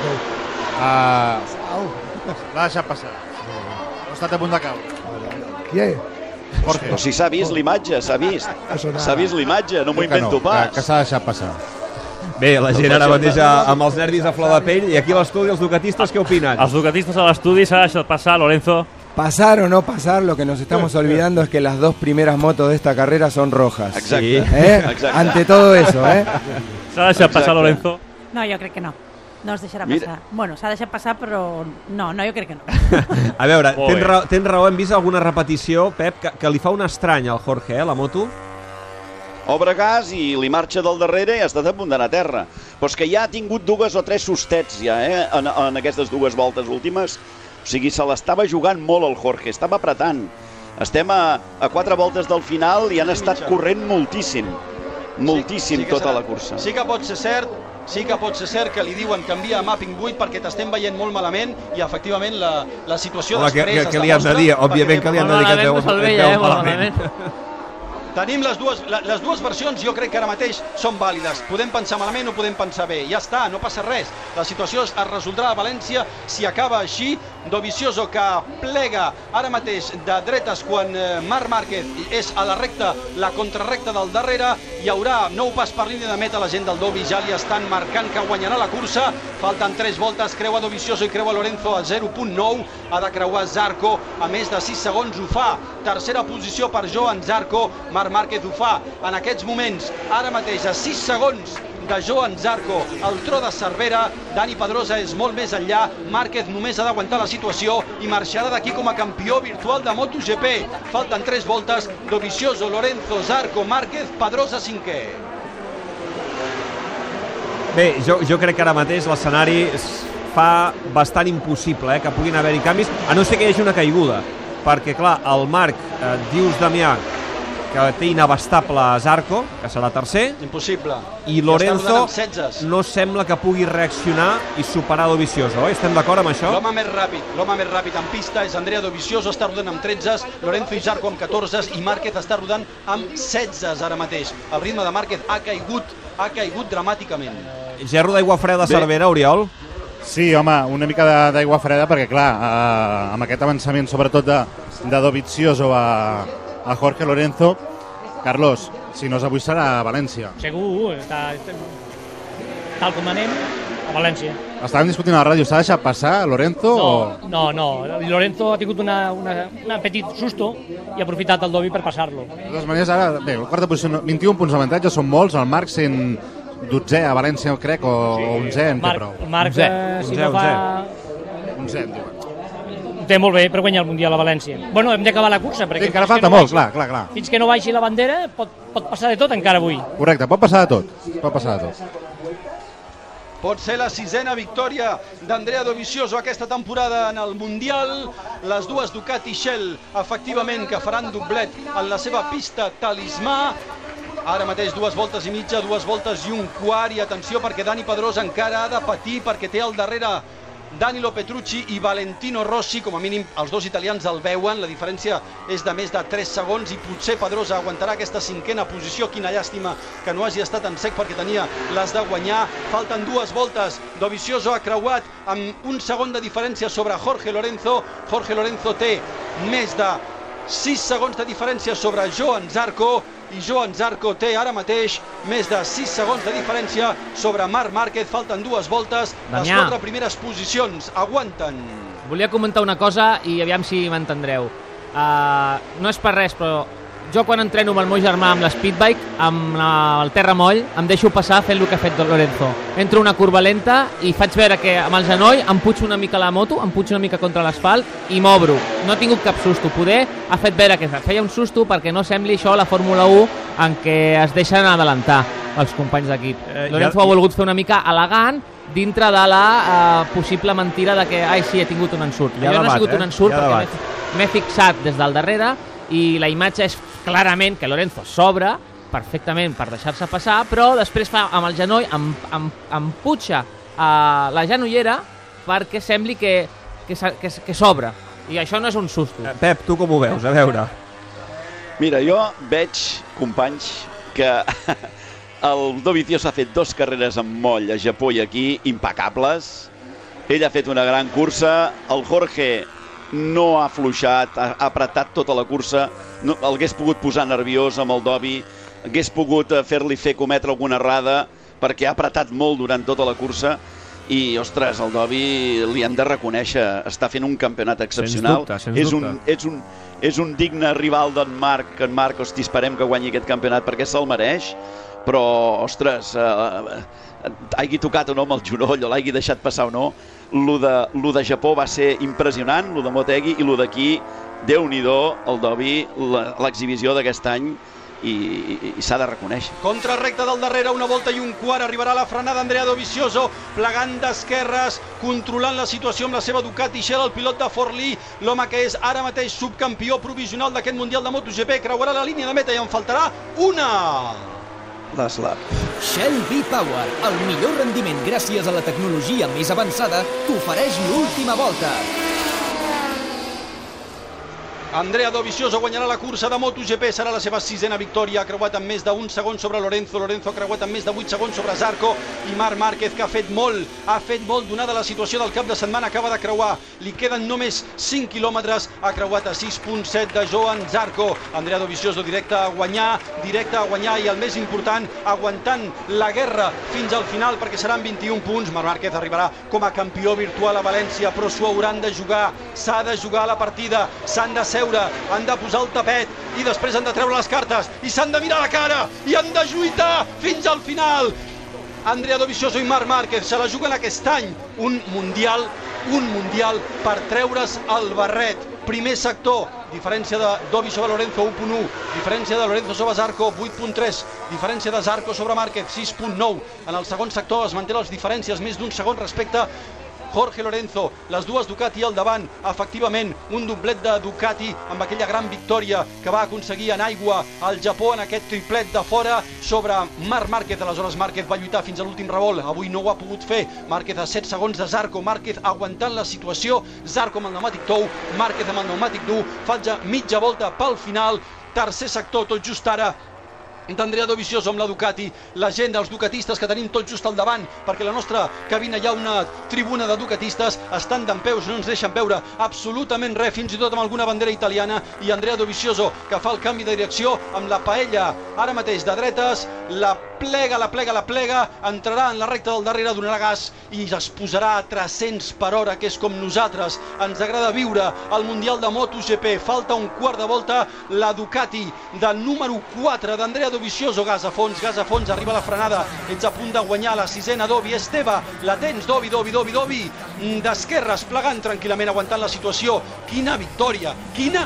L'ha deixat passar. No ha estat a punt de caure. Qui? Jorge. Però si s'ha vist l'imatge, s'ha vist. S'ha vist l'imatge, no m'ho invento pas. Que s'ha deixat passar. Bé, la gent ara mateix amb els nervis a flor de pell. I aquí a l'estudi els ducatistes què opinen? Els ducatistes a l'estudi s'ha deixat passar, Lorenzo. Pasar o no pasar, lo que nos estamos olvidando es que las 2 primeras motos de esta carrera son rojas. Exacte. Exacte. Ante todo eso, S'ha deixat passar, Lorenzo? No, jo crec que no. No es deixarà passar. Bueno, s'ha deixat passar, però no, jo crec que no. A veure, tens raó, hem vist alguna repetició, Pep, que li fa un estrany al Jorge, la moto? Obre gas i li marxa del darrere i ha estat a punt d'anar a terra. Però és que ja ha tingut 2 o 3 sostets ja, en aquestes 2 voltes últimes. O sigui, se l'estava jugant molt el Jorge, estava apretant. Estem a 4 voltes del final i han estat corrent moltíssim. Moltíssim tota la cursa. Sí que pot ser cert que li diuen canvia a mapping 8 perquè t'estem veient molt malament i efectivament la situació després què li has de dir? Òbviament que li han de dir que et veuen malament. Tenim les dues versions, jo crec que ara mateix són vàlides. Podem pensar malament o podem pensar bé. Ja està, no passa res. La situació es resoldrà a València si acaba així. Dovizioso que plega ara mateix de dretes quan Marc Márquez és a la recta, la contrarrecta del darrere. Hi haurà nou pas per línia de meta. La gent del Dovi ja li estan marcant que guanyarà la cursa. Falten 3 voltes, creua Dovizioso i creua Lorenzo a 0.9. Ha de creuar Zarco a més de 6 segons. Ho fa. Tercera posició per Joan Zarco. Marc Márquez ho fa en aquests moments, ara mateix a 6 segons de Joan Zarco, el tro de Cervera. Dani Pedrosa és molt més enllà. Márquez només ha d'aguantar la situació i marxarà d'aquí com a campió virtual de MotoGP. Falten 3 voltes. Dovizioso, Lorenzo, Zarco, Márquez, Pedrosa cinquè. Bé, jo crec que ara mateix l'escenari fa bastant impossible que puguin haver-hi canvis, a no ser que hi hagi una caiguda, perquè clar, el Marc, dius Damià, que té inabastable Zarco, que serà tercer. Impossible. I Lorenzo no sembla que pugui reaccionar i superar Dovizioso, oi? Estem d'acord amb això? L'home més ràpid en pista és Andrea Dovizioso, està rodant amb 13, Lorenzo i Zarco amb 14 i Márquez està rodant amb 16 ara mateix. El ritme de Márquez ha caigut dramàticament. Gerro d'aigua freda a Cervera, Oriol? Sí, home, una mica d'aigua freda perquè, clar, amb aquest avançament sobretot de Dovizioso a Jorge Lorenzo, Carlos, si no és avui serà a València. Segur, tal com anem, a València. Estàvem discutint a la ràdio, s'ha deixat passar Lorenzo? No, Lorenzo ha tingut un petit susto i ha aprofitat el Dovi per passar-lo. De totes maneres, ara, bé, la quarta posició, 21 punts d'avantatge, són molts, el Marc sent 12è a València, crec, o 11è, en té prou. El Marc, si no fa... 11è, em diuen. Té molt bé per guanyar el Mundial a València. Bueno, hem d'acabar la cursa. Sí, encara falta molt, clar. Fins que no baixi la bandera pot passar de tot encara avui. Correcte, pot passar de tot. Pot ser la 6ª victòria d'Andrea Dovizioso aquesta temporada en el Mundial. Les dues Ducati Shell, efectivament, que faran doblet en la seva pista talismà. Ara mateix 2 voltes i mitja, 2 voltes i un quart. I atenció, perquè Dani Pedrosa encara ha de patir, perquè té al darrere Danilo Petrucci i Valentino Rossi. Com a mínim els dos italians el veuen, la diferència és de més de 3 segons i potser Pedrosa aguantarà aquesta 5ª posició. Quina llàstima que no hagi estat en sec perquè tenia les de guanyar. Falten 2 voltes, Dovizioso ha creuat amb 1 segon de diferència sobre Jorge Lorenzo. Jorge Lorenzo té més de 6 segons de diferència sobre Joan Zarco i Joan Zarco té ara mateix més de 6 segons de diferència sobre Marc Márquez. Falten 2 voltes, les 4 primeres posicions aguanten. Volia comentar una cosa i aviam si m'entendreu. No és per res, però jo quan entreno amb el meu germà amb l'speedbike, amb el terramoll, em deixo passar fent el que ha fet Lorenzo. Entro una curva lenta i faig veure que amb el genoll em puig una mica la moto, em puig una mica contra l'asfalt i m'obro. No he tingut cap susto. Poder ha fet veure que feia un susto perquè no sembli això a la Fórmula 1 en què es deixen adelantar els companys d'equip. Lorenzo ha volgut fer una mica elegant dintre de la possible mentira de que sí, he tingut un ensurt. Jo no ha sigut un ensurt perquè m'he fixat des del darrere i la imatge és clarament que Lorenzo s'obre perfectament per deixar-se passar, però després fa amb el genoll, em putxa la genollera perquè sembli que s'obre. I això no és un susto. Pep, tu com ho veus? A veure. Mira, jo veig, companys, que el Dovizioso ha fet 2 carreres amb moll a Japó i aquí, impecables. Ell ha fet una gran cursa. El Jorge no ha afluixat, ha apretat tota la cursa. No, el hagués pogut posar nerviós amb el Dovi, hagués pogut fer-li cometre alguna errada perquè ha apretat molt durant tota la cursa i, ostres, el Dovi li han de reconèixer, està fent un campionat excepcional. Sens dubte. És un digne rival d'en Marc, que en Marc, hosti, esperem que guanyi aquest campionat perquè se'l mereix, però, ostres, hagi tocat o no amb el genoll o l'hagi deixat passar o no, lo de Japó va ser impressionant, lo de Motegi, i lo d'aquí, Déu-n'hi-do, el Dovi, l'exhibició d'aquest any, i s'ha de reconèixer. Contrarrecta del darrere, 1 volta i un quart, arribarà la frenada Andrea Dovizioso, plegant d'esquerres, controlant la situació amb la seva Ducati Shell, el pilot de Forlì, l'home que és ara mateix subcampió provisional d'aquest Mundial de MotoGP, creuarà la línia de meta i en faltarà una. L'Slap. Shell V-Power, el millor rendiment gràcies a la tecnologia més avançada, t'ofereix l'última volta. Andrea Dovizioso guanyarà la cursa de MotoGP, serà la seva 6ª victòria, ha creuat amb més d'1 segon sobre Lorenzo ha creuat amb més de 8 segons sobre Zarco, i Marc Márquez, que ha fet molt donada la situació del cap de setmana, acaba de creuar, li queden només 5 quilòmetres, ha creuat a 6.7 de Joan Zarco. Andrea Dovizioso directe a guanyar, i el més important, aguantant la guerra fins al final, perquè seran 21 punts. Marc Márquez arribarà com a campió virtual a València, però s'ho hauran de jugar, s'ha de jugar la partida, s'han de seure, han de posar el tapet i després han de treure les cartes i s'han de mirar la cara i han de lluitar fins al final. Andrea Dovizioso i Marc Márquez se la juguen aquest any, un mundial per treure's el barret. Primer sector, diferència de Dovi sobre Lorenzo 1.1, diferència de Lorenzo sobre Zarco 8.3, diferència de Zarco sobre Márquez 6.9. En el segon sector es manté les diferències més d'un segon respecte Jorge Lorenzo, les dues Ducati al davant, efectivament, un doblet de Ducati amb aquella gran victòria que va aconseguir en aigua al Japó en aquest triplet de fora sobre Marc Márquez. Aleshores Márquez va lluitar fins a l'últim revolt, avui no ho ha pogut fer. Márquez a 7 segons de Zarco, Márquez aguantant la situació, Zarco amb el pneumàtic tou, Márquez amb el pneumàtic dur, falta mitja volta pel final, tercer sector tot just ara d'Andrea Dovizioso amb la Ducati, la gent dels ducatistes que tenim tot just al davant, perquè a la nostra cabina hi ha una tribuna de ducatistes, estan dempeus, no ens deixen veure absolutament res, fins i tot amb alguna bandera italiana, i Andrea Dovizioso que fa el canvi de direcció amb la paella ara mateix de dretes, la plega, entrarà en la recta del darrere, donarà gas i es posarà a 300 per hora, que és com nosaltres ens agrada viure al Mundial de MotoGP. Falta un quart de volta, la Ducati del número 4 d'Andrea Dovizioso, gas a fons, arriba la frenada, ets a punt de guanyar la 6ª, Dovi, Esteve, la tens, Dovi, d'esquerres, plegant tranquil·lament, aguantant la situació. Quina victòria,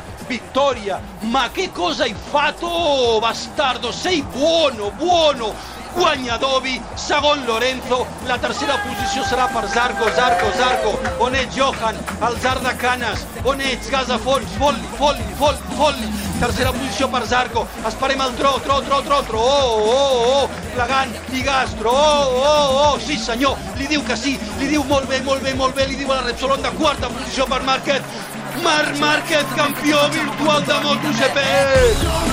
ma che cosa hai fatto, bastardo, sei buono, guanya Dovi, segon Lorenzo, la tercera posició serà per Zarco, on ets Johan, el Zar de Canes, on ets, gas a fons, folli, tercera posició per Zarco, esperem el tro, plegant i gas, sí senyor, li diu que sí, li diu molt bé, li diu a la Repsol Honda, quarta posició per Márquez, campió virtual de MotoGP!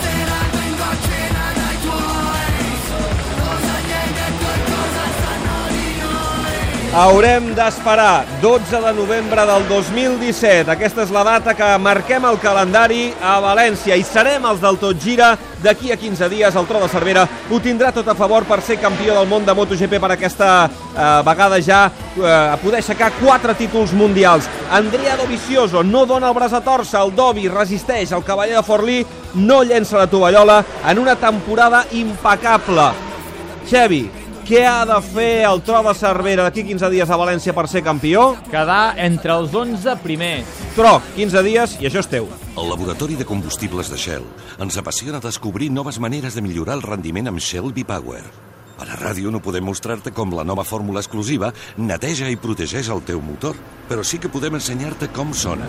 Haurem d'esperar 12 de novembre del 2017. Aquesta és la data que marquem al calendari a València i serem els del Tot Gira d'aquí a 15 dies. El Tro de Cervera ho tindrà tot a favor per ser campió del món de MotoGP, per aquesta vegada ja a poder aixecar 4 títols mundials. Andrea Dovizioso no dona el braç a tòrcer, el Dovi resisteix, el cavaller de Forlì no llença la tovallola en una temporada impecable. Xevi, què ha de fer el Tro de Cervera d'aquí 15 dies a València per ser campió? Quedar entre els 11 primers. Tro, 15 dies i això és teu. El laboratori de combustibles de Shell ens apassiona descobrir noves maneres de millorar el rendiment amb Shell V-Power. A la ràdio no podem mostrar-te com la nova fórmula exclusiva neteja i protegeix el teu motor, però sí que podem ensenyar-te com sona.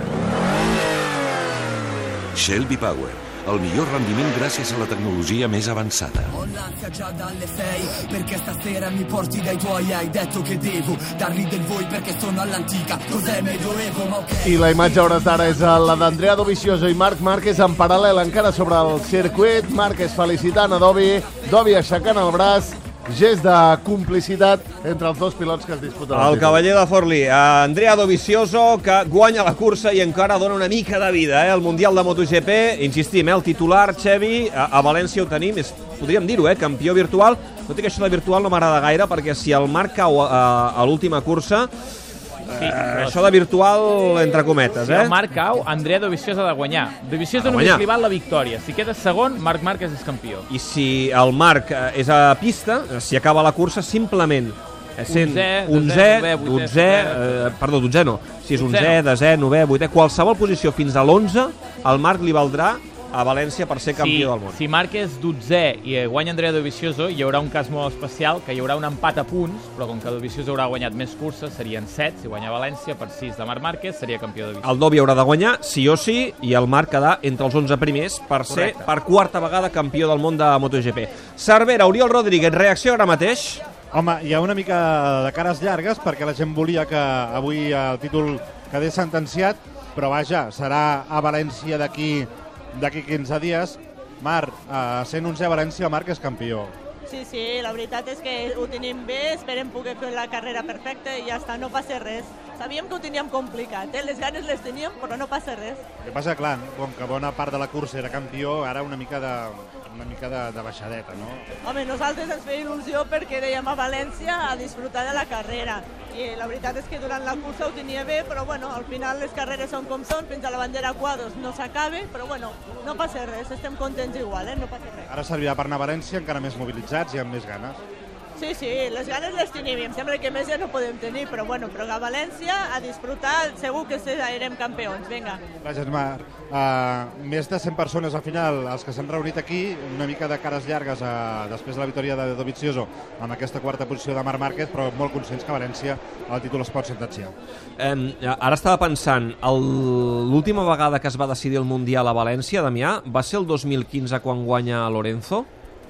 Shell V-Power, el millor rendiment gràcies a la tecnologia més avançada. Ho l'ansia già dalle 6 perché stasera mi porti dai tuoi, hai detto che devo dargli del voi perché sono all'antica, cos'è medioevo ma ok. I la imatge a hores d'ara és la d'Andrea Dovizioso i Marc Márquez en paral·lel encara sobre el circuit. Márquez felicitant a Dovi aixecant el braç, gest de complicitat entre els dos pilots que es disputen el cavaller de Forlì, Andrea Dovizioso, que guanya la cursa i encara dona una mica de vida al Mundial de MotoGP. Insistim, el titular, Xevi, a València ho tenim, podríem dir-ho, campió virtual. Tot i que això de virtual no m'agrada gaire, perquè si el Marc cau a l'última cursa, això de virtual entre cometes, Si el Marc cau, Andrea Dovizioso ha de guanyar. Dovizioso només li val la victòria. Si queda segon, Marc Márquez és campió. I si el Marc és a pista, si acaba la cursa, simplement sent 11è, 12è, perdó, 12è no, si és 11è, 10è, 9è, 8è, qualsevol posició fins a l'11, el Marc li valdrà a València per ser campió del món. Si Marc és 12è i guanya Andrea Dovizioso, hi haurà un cas molt especial, que hi haurà un empat a punts, però com que Dovizioso haurà guanyat més curses, serien 7, si guanya València, per 6 de Marc Márquez, seria campió de Dovizioso. El Dovi haurà de guanyar, sí o sí, i el Marc quedar entre els 11 primers per ser per quarta vegada campió del món de MotoGP. Cervera, Oriol Rodríguez, reacció ara mateix? Home, hi ha una mica de cares llargues perquè la gent volia que avui el títol quedés sentenciat, però vaja, serà a València d'aquí 15 dies. Marc, sent 11 a València, el Marc és campió. Sí, la veritat és que ho tenim bé, esperem poder fer la carrera perfecta i ja està, no passa res. Sabíem que ho teníem complicat, les ganes les teníem, però no passa res. El que passa, clar, com que bona part de la cursa era campió, ara una mica de baixadeta, no? Home, nosaltres ens feia il·lusió perquè dèiem a València a disfrutar de la carrera. I la veritat és que durant la cursa ho tenia bé, però bueno, al final les carreres són com són, fins a la bandera quadros no s'acaba, però bueno, no passa res, estem contents igual, no passa res. Ara servirà per anar a València encara més mobilitzats i amb més ganes. Sí, les ganes les tenim i em sembla que més ja no podem tenir, però bueno, però a València a disfrutar segur que serem campions, vinga. Gràcies, Marc. Més de 100 persones al final, els que s'han reunit aquí, una mica de cares llargues després de la victòria de Dovizioso amb aquesta quarta posició de Marc Márquez, però molt conscients que a València el títol es pot sentenciar. Ara estava pensant, l'última vegada que es va decidir el Mundial a València, Damià, va ser el 2015 quan guanya Lorenzo?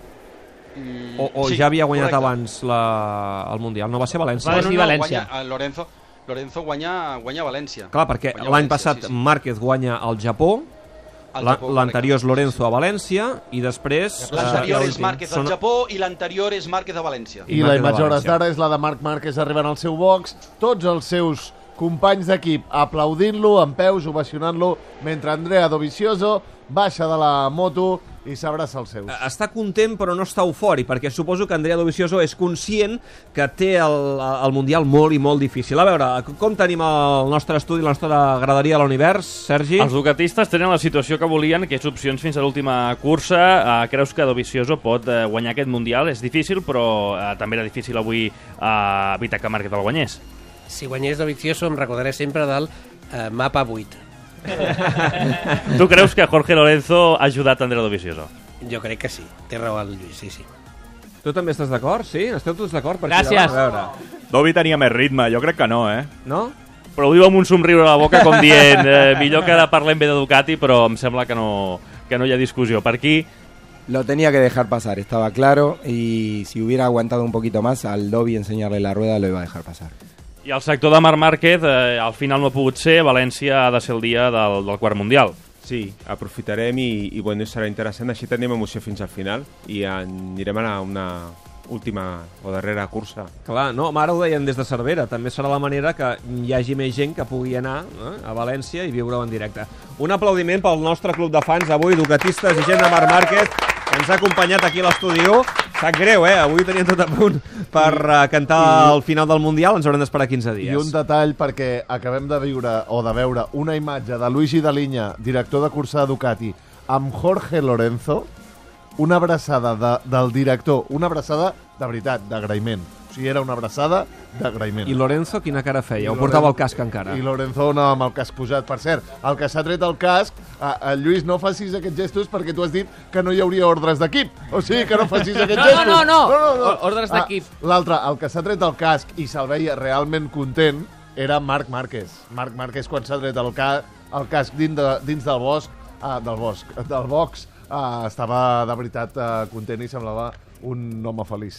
O sí, ja havia guanyat correcte. Abans el Mundial? No va ser València? Va decidir València. Lorenzo guanya València. Clar, perquè l'any passat Márquez guanya al Japó, l'anterior és Lorenzo a València i després... L'anterior és Márquez al Japó i l'anterior és Márquez a València. I la imatge hores d'ara és la de Marc Márquez arribant al seu box, tots els seus companys d'equip aplaudint-lo, en peus, ovacionant-lo, mentre Andrea Dovizioso baixa de la moto i s'abraça els seus. Està content però no està eufòric, perquè suposo que Andrea Dovizioso és conscient que té el Mundial molt i molt difícil. A veure, com tenim el nostre estudi, la nostra graderia de l'univers, Sergi? Els ducatistes tenen la situació que volien, que és opcions fins a l'última cursa. Creus que Dovizioso pot guanyar aquest Mundial? És difícil, però també era difícil avui evitar que Márquez el guanyés. Si guanyés Dovizioso em recordaré sempre del mapa 8. Tu creus que Jorge Lorenzo ha ajudat a Andrea Dovizioso? Jo crec que sí, té raó el Lluís, sí. Tu també estàs d'acord? Sí? Esteu tots d'acord? Gràcies. Dovi tenia més ritme, jo crec que no, No? Però ho diu amb un somriure a la boca com dient millor que ara parlem bé de Ducati, però em sembla que no hi ha discussió. Per aquí... Lo tenía que dejar pasar, estaba claro, y si hubiera aguantado un poquito más, al Dovi enseñarle la rueda lo iba a dejar pasar. I el sector de Marc Márquez al final no ha pogut ser, València ha de ser el dia del quart Mundial. Sí, aprofitarem i bueno, serà interessant, així tenim emoció fins al final i anirem a una última o darrera cursa. Clar, no, ara ho deien des de Cervera, també serà la manera que hi hagi més gent que pugui anar a València i viure-ho en directe. Un aplaudiment pel nostre club de fans avui, ducatistes i gent de Marc Márquez, que ens ha acompanyat aquí a l'estudi. Sap greu, avui tenien tot a punt per cantar al final del Mundial, ens haurem d'esperar 15 dies. I un detall, perquè acabem de viure o de veure una imatge de Luigi Dalinya, director de cursa de Ducati, amb Jorge Lorenzo, una abraçada del director, una abraçada de veritat, d'agraïment. O sigui, era una abraçada d'agraïment. I Lorenzo quina cara feia? Ho portava el casc encara. I Lorenzo anava amb el casc posat. Per cert, el que s'ha tret el casc, Lluís, no facis aquests gestos perquè tu has dit que no hi hauria ordres d'equip. O sigui, que no facis aquests gestos. No. Ordres d'equip. L'altre, el que s'ha tret el casc i se'l veia realment content, era Marc Márquez. Marc Márquez, quan s'ha tret el casc dins del box, estava de veritat content i semblava un home feliç.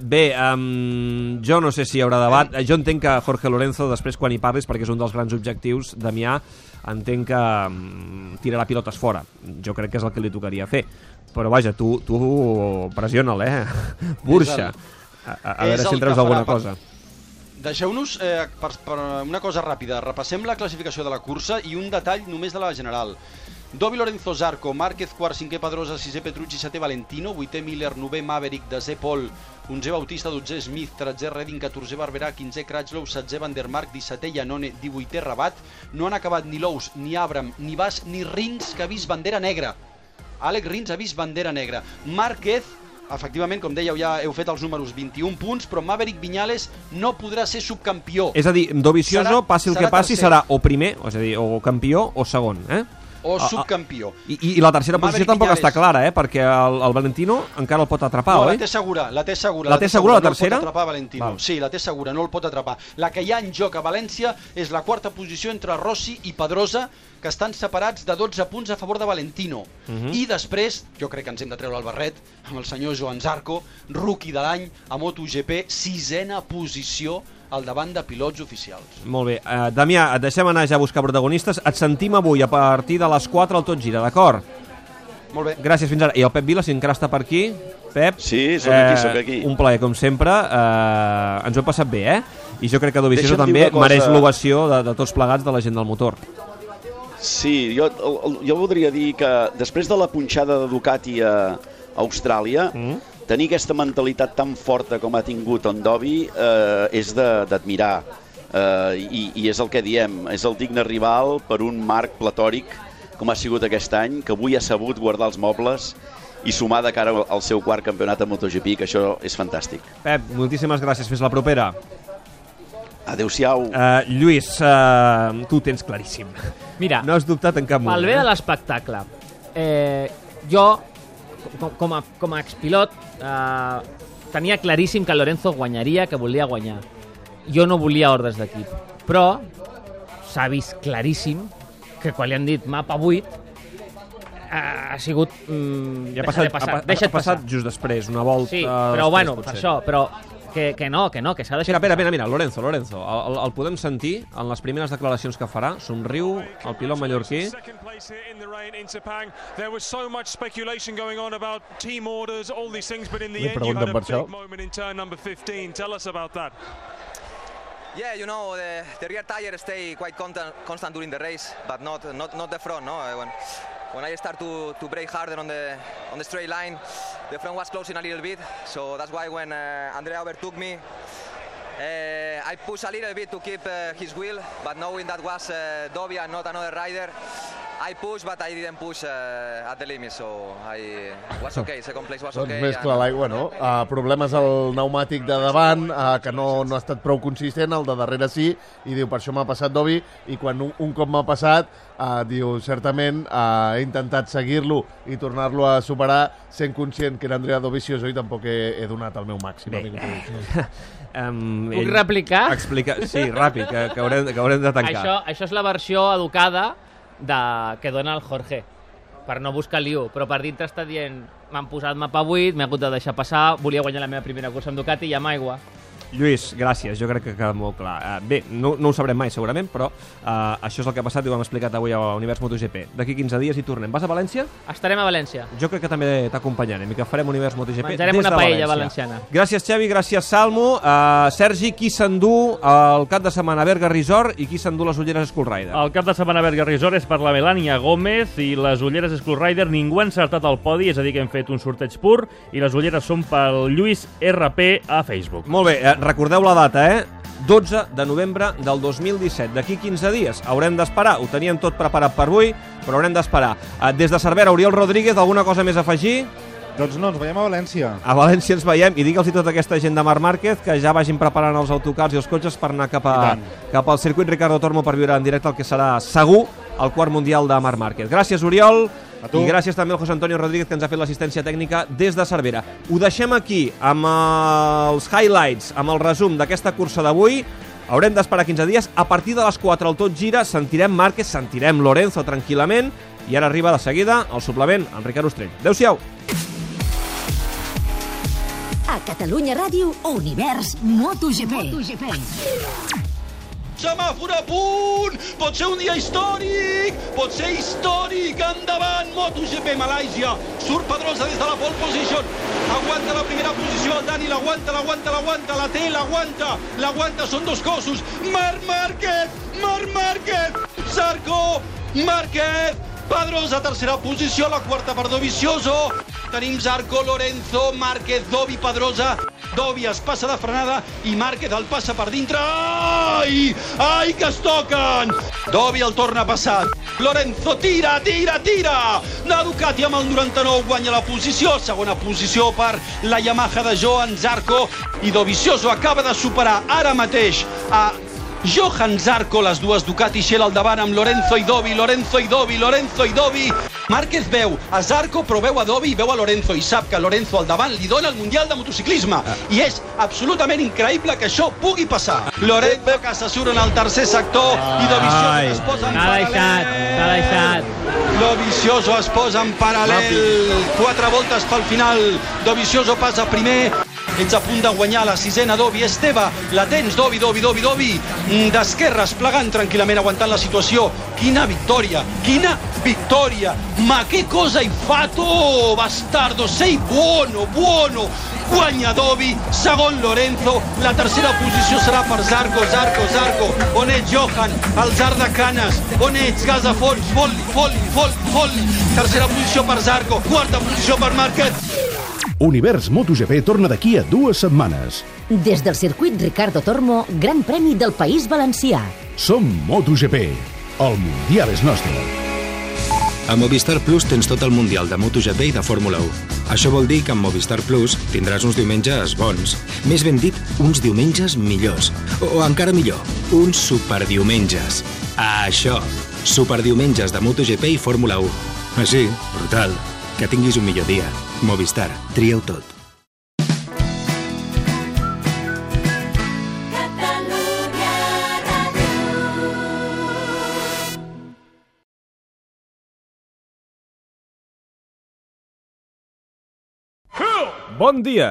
Jo no sé si hi haurà debat. Jo entenc que Jorge Lorenzo, després quan hi parlis, perquè és un dels grans objectius, Damià, entenc que tirarà pilotes fora. Jo crec que és el que li tocaria fer. Però vaja, tu pressiona'l, burxa. A veure si en treus alguna cosa. Deixeu-nos, per una cosa ràpida, repassem la classificació de la cursa i un detall només de la general. Dovi Lorenzo Zarco, Márquez quart, cinquè Pedrosa, sisè Petrucci, setè Valentino, vuitè Miller, novè Maverick, desè Pol, 11è Bautista, 12è Smith, 13è Redding, 14è Barberà, 15è Crutchlow, 16è Van der Mark, 17è Iannone, 18è Rabat. No han acabat ni Lous, ni Abram, ni Bas, ni Rins, que ha vist bandera negra. Àlex Rins ha vist bandera negra. Márquez, efectivament, com dèieu, ja heu fet els números, 21 punts, però Maverick Viñales no podrà ser subcampió. És a dir, Dovizioso, passi el que passi, serà o primer, és a dir, o campió o segon, o subcampió. I la tercera posició tampoc està clara, perquè el Valentino encara el pot atrapar, oi? No, la té segura. La té segura, la tercera? No el pot atrapar Valentino. Sí, la té segura, no el pot atrapar. La que hi ha en joc a València és la quarta posició entre Rossi i Pedrosa, que estan separats de 12 punts a favor de Valentino. I després, jo crec que ens hem de treure el barret, amb el senyor Joan Zarco, rookie de l'any a MotoGP, 6ena posició al davant de pilots oficials. Molt bé. Damià, et deixem anar ja a buscar protagonistes. Et sentim avui a partir de les 4 al Tot Gira, d'acord? Molt bé. Gràcies, fins ara. I el Pep Vila s'incrasta per aquí. Pep? Sí, soc aquí. Un plaer, com sempre. Ens ho hem passat bé, I jo crec que Dovizioso també mereix l'ovació de tots plegats de la gent del motor. Sí, jo voldria dir que després de la punxada de Ducati a Austràlia, tenir aquesta mentalitat tan forta com ha tingut en Dovi és d'admirar. I és el que diem, és el digne rival per un Marc platòric com ha sigut aquest any, que avui ha sabut guardar els mobles i sumar de cara al seu quart campionat a MotoGP, que això és fantàstic. Pep, moltíssimes gràcies, fins la propera. Adéu-siau. Lluís, tu ho tens claríssim. Mira, no has dubtat en cap moment. Pel bé de l'espectacle, jo, com a expilot, tenia claríssim que Lorenzo guanyaria, que volia guanyar. Jo no volia ordres d'equip, però s'ha vist claríssim que quan li han dit mapa 8 ha sigut ha passat just després, una volta. Sí, però bueno, per això, però que s'ha deixat... Mira, Lorenzo, el podem sentir en les primeres declaracions que farà, somriu el pilot mallorquí. Li pregunten per això. Yeah, you know, the rear tire stay quite constant during the race, but not the front, no? When I start to brake harder on the straight line, the front was closing a little bit, so that's why when Andrea overtook me, I pushed a little bit to keep his wheel, but knowing that was Dovi and not another rider, I pushed, but I didn't push at the limit, so I was okay. Second place was okay. Doncs més clar l'aigua, no? Problemes al pneumàtic de davant, que no ha estat prou consistent, el de darrere sí, i diu, per això m'ha passat Dovi, i quan un cop m'ha passat, diu, certament he intentat seguir-lo i tornar-lo a superar, sent conscient que era Andrea Dovizioso i tampoc he donat el meu màxim. Puc replicar? Sí, ràpid, que haurem de tancar. Això és la versió educada que dona el Jorge, per no buscar lío, però per dintre està dient m'han posat mapa 8, m'he hagut de deixar passar, volia guanyar la meva primera cursa amb Ducati i amb aigua. Lluís, gràcies, jo crec que queda molt clar. Bé, no ho sabrem mai segurament, però això és el que ha passat i ho hem explicat avui a Univers MotoGP. D'aquí 15 dies hi tornem. Vas a València? Estarem a València. Jo crec que també t'acompanyarem i que farem Univers MotoGP menjarem des de una paella València. valenciana. Gràcies, Xavi, gràcies, Salmo. Sergi, qui s'endú el cap de setmana a Berga Resort i qui s'endú les ulleres Skull Rider? El cap de setmana a Berga Resort és per la Melania Gómez i les ulleres Skull Rider ningú ha encertat el podi, és a dir, que hem fet un sorteig pur i les ulleres són pel Lluís RP a Facebook. Molt bé, recordeu la data, 12 de novembre del 2017. D'aquí 15 dies haurem d'esperar. Ho teníem tot preparat per avui, però haurem d'esperar. Des de Cervera, Oriol Rodríguez, alguna cosa més a afegir? Doncs no, ens veiem a València. A València ens veiem, i digue'ls tota aquesta gent de Marc Márquez que ja vagin preparant els autocars i els cotxes per anar cap al circuit Ricardo Tormo per viure en directe el que serà segur el quart mundial de Marc Márquez. Gràcies, Oriol. I gràcies també al José Antonio Rodríguez, que ens ha fet l'assistència tècnica des de Cervera. Ho deixem aquí amb els highlights, amb el resum d'aquesta cursa d'avui. Haurem d'esperar 15 dies. A partir de les 4 al Tot Gira sentirem Márquez, sentirem Lorenzo tranquil·lament, i ara arriba de seguida el suplement amb Ricard Ostrell. Adéu-siau. A Catalunya Ràdio, Univers MotoGP. Semàfor a punt! Pot ser un dia històric! Pot ser històric! Endavant, MotoGP Malàisia! Surt Pedrosa des de la pole position. Aguanta la primera posició, el Dani l'aguanta, la té, l'aguanta, són dos cossos. Marc Márquez! Zarco, Márquez, Pedrosa, tercera posició, la quarta per Dovizioso. Tenim Zarco, Lorenzo, Márquez, Dovi, Pedrosa. Dovi es passa de frenada i Márquez el passa per dintre. Ai, que es toquen! Dovi el torna a passar. Lorenzo tira! La Ducati amb el 99 guanya la posició. Segona posició per la Yamaha de Johan Zarco. I Dovizioso acaba de superar ara mateix a Johan Zarco, les dues Ducati Shell al davant amb Lorenzo i Dovi. Márquez veu a Zarco, però veu a Dovi i veu a Lorenzo, i sap que Lorenzo al davant li dona el Mundial de Motociclisme. I és absolutament increïble que això pugui passar. Lorenzo que se surt en el tercer sector i Dovizioso es posa en paral·lel. S'ha deixat. Dovizioso es posa en paral·lel. 4 voltes pel final. Dovizioso passa primer. ets a punt de guanyar la sisena, Dovi. Esteve, la tens, Dovi. D'esquerres, plegant tranquil·lament, aguantant la situació. Quina victòria, ma che cosa hai fatto, bastardo, sei buono. Guanya Dovi, segon Lorenzo, la tercera posició serà per Zarco. On ets, Johan? El Zar de Canes. On ets, Gasafons? Folli. Tercera posició per Zarco, quarta posició per Márquez. Univers MotoGP torna d'aquí a 2 setmanes. Des del circuit Ricardo Tormo, Gran Premi del País Valencià. Som MotoGP. El Mundial és nostre. A Movistar Plus tens tot el Mundial de MotoGP i de Fórmula 1. Això vol dir que amb Movistar Plus tindràs uns diumenges bons. Més ben dit, uns diumenges millors. O encara millor, uns superdiumenges. Això, superdiumenges de MotoGP i Fórmula 1. Així, brutal. Que tinguis un millor dia. Movistar, tria-ho tot. Bon dia!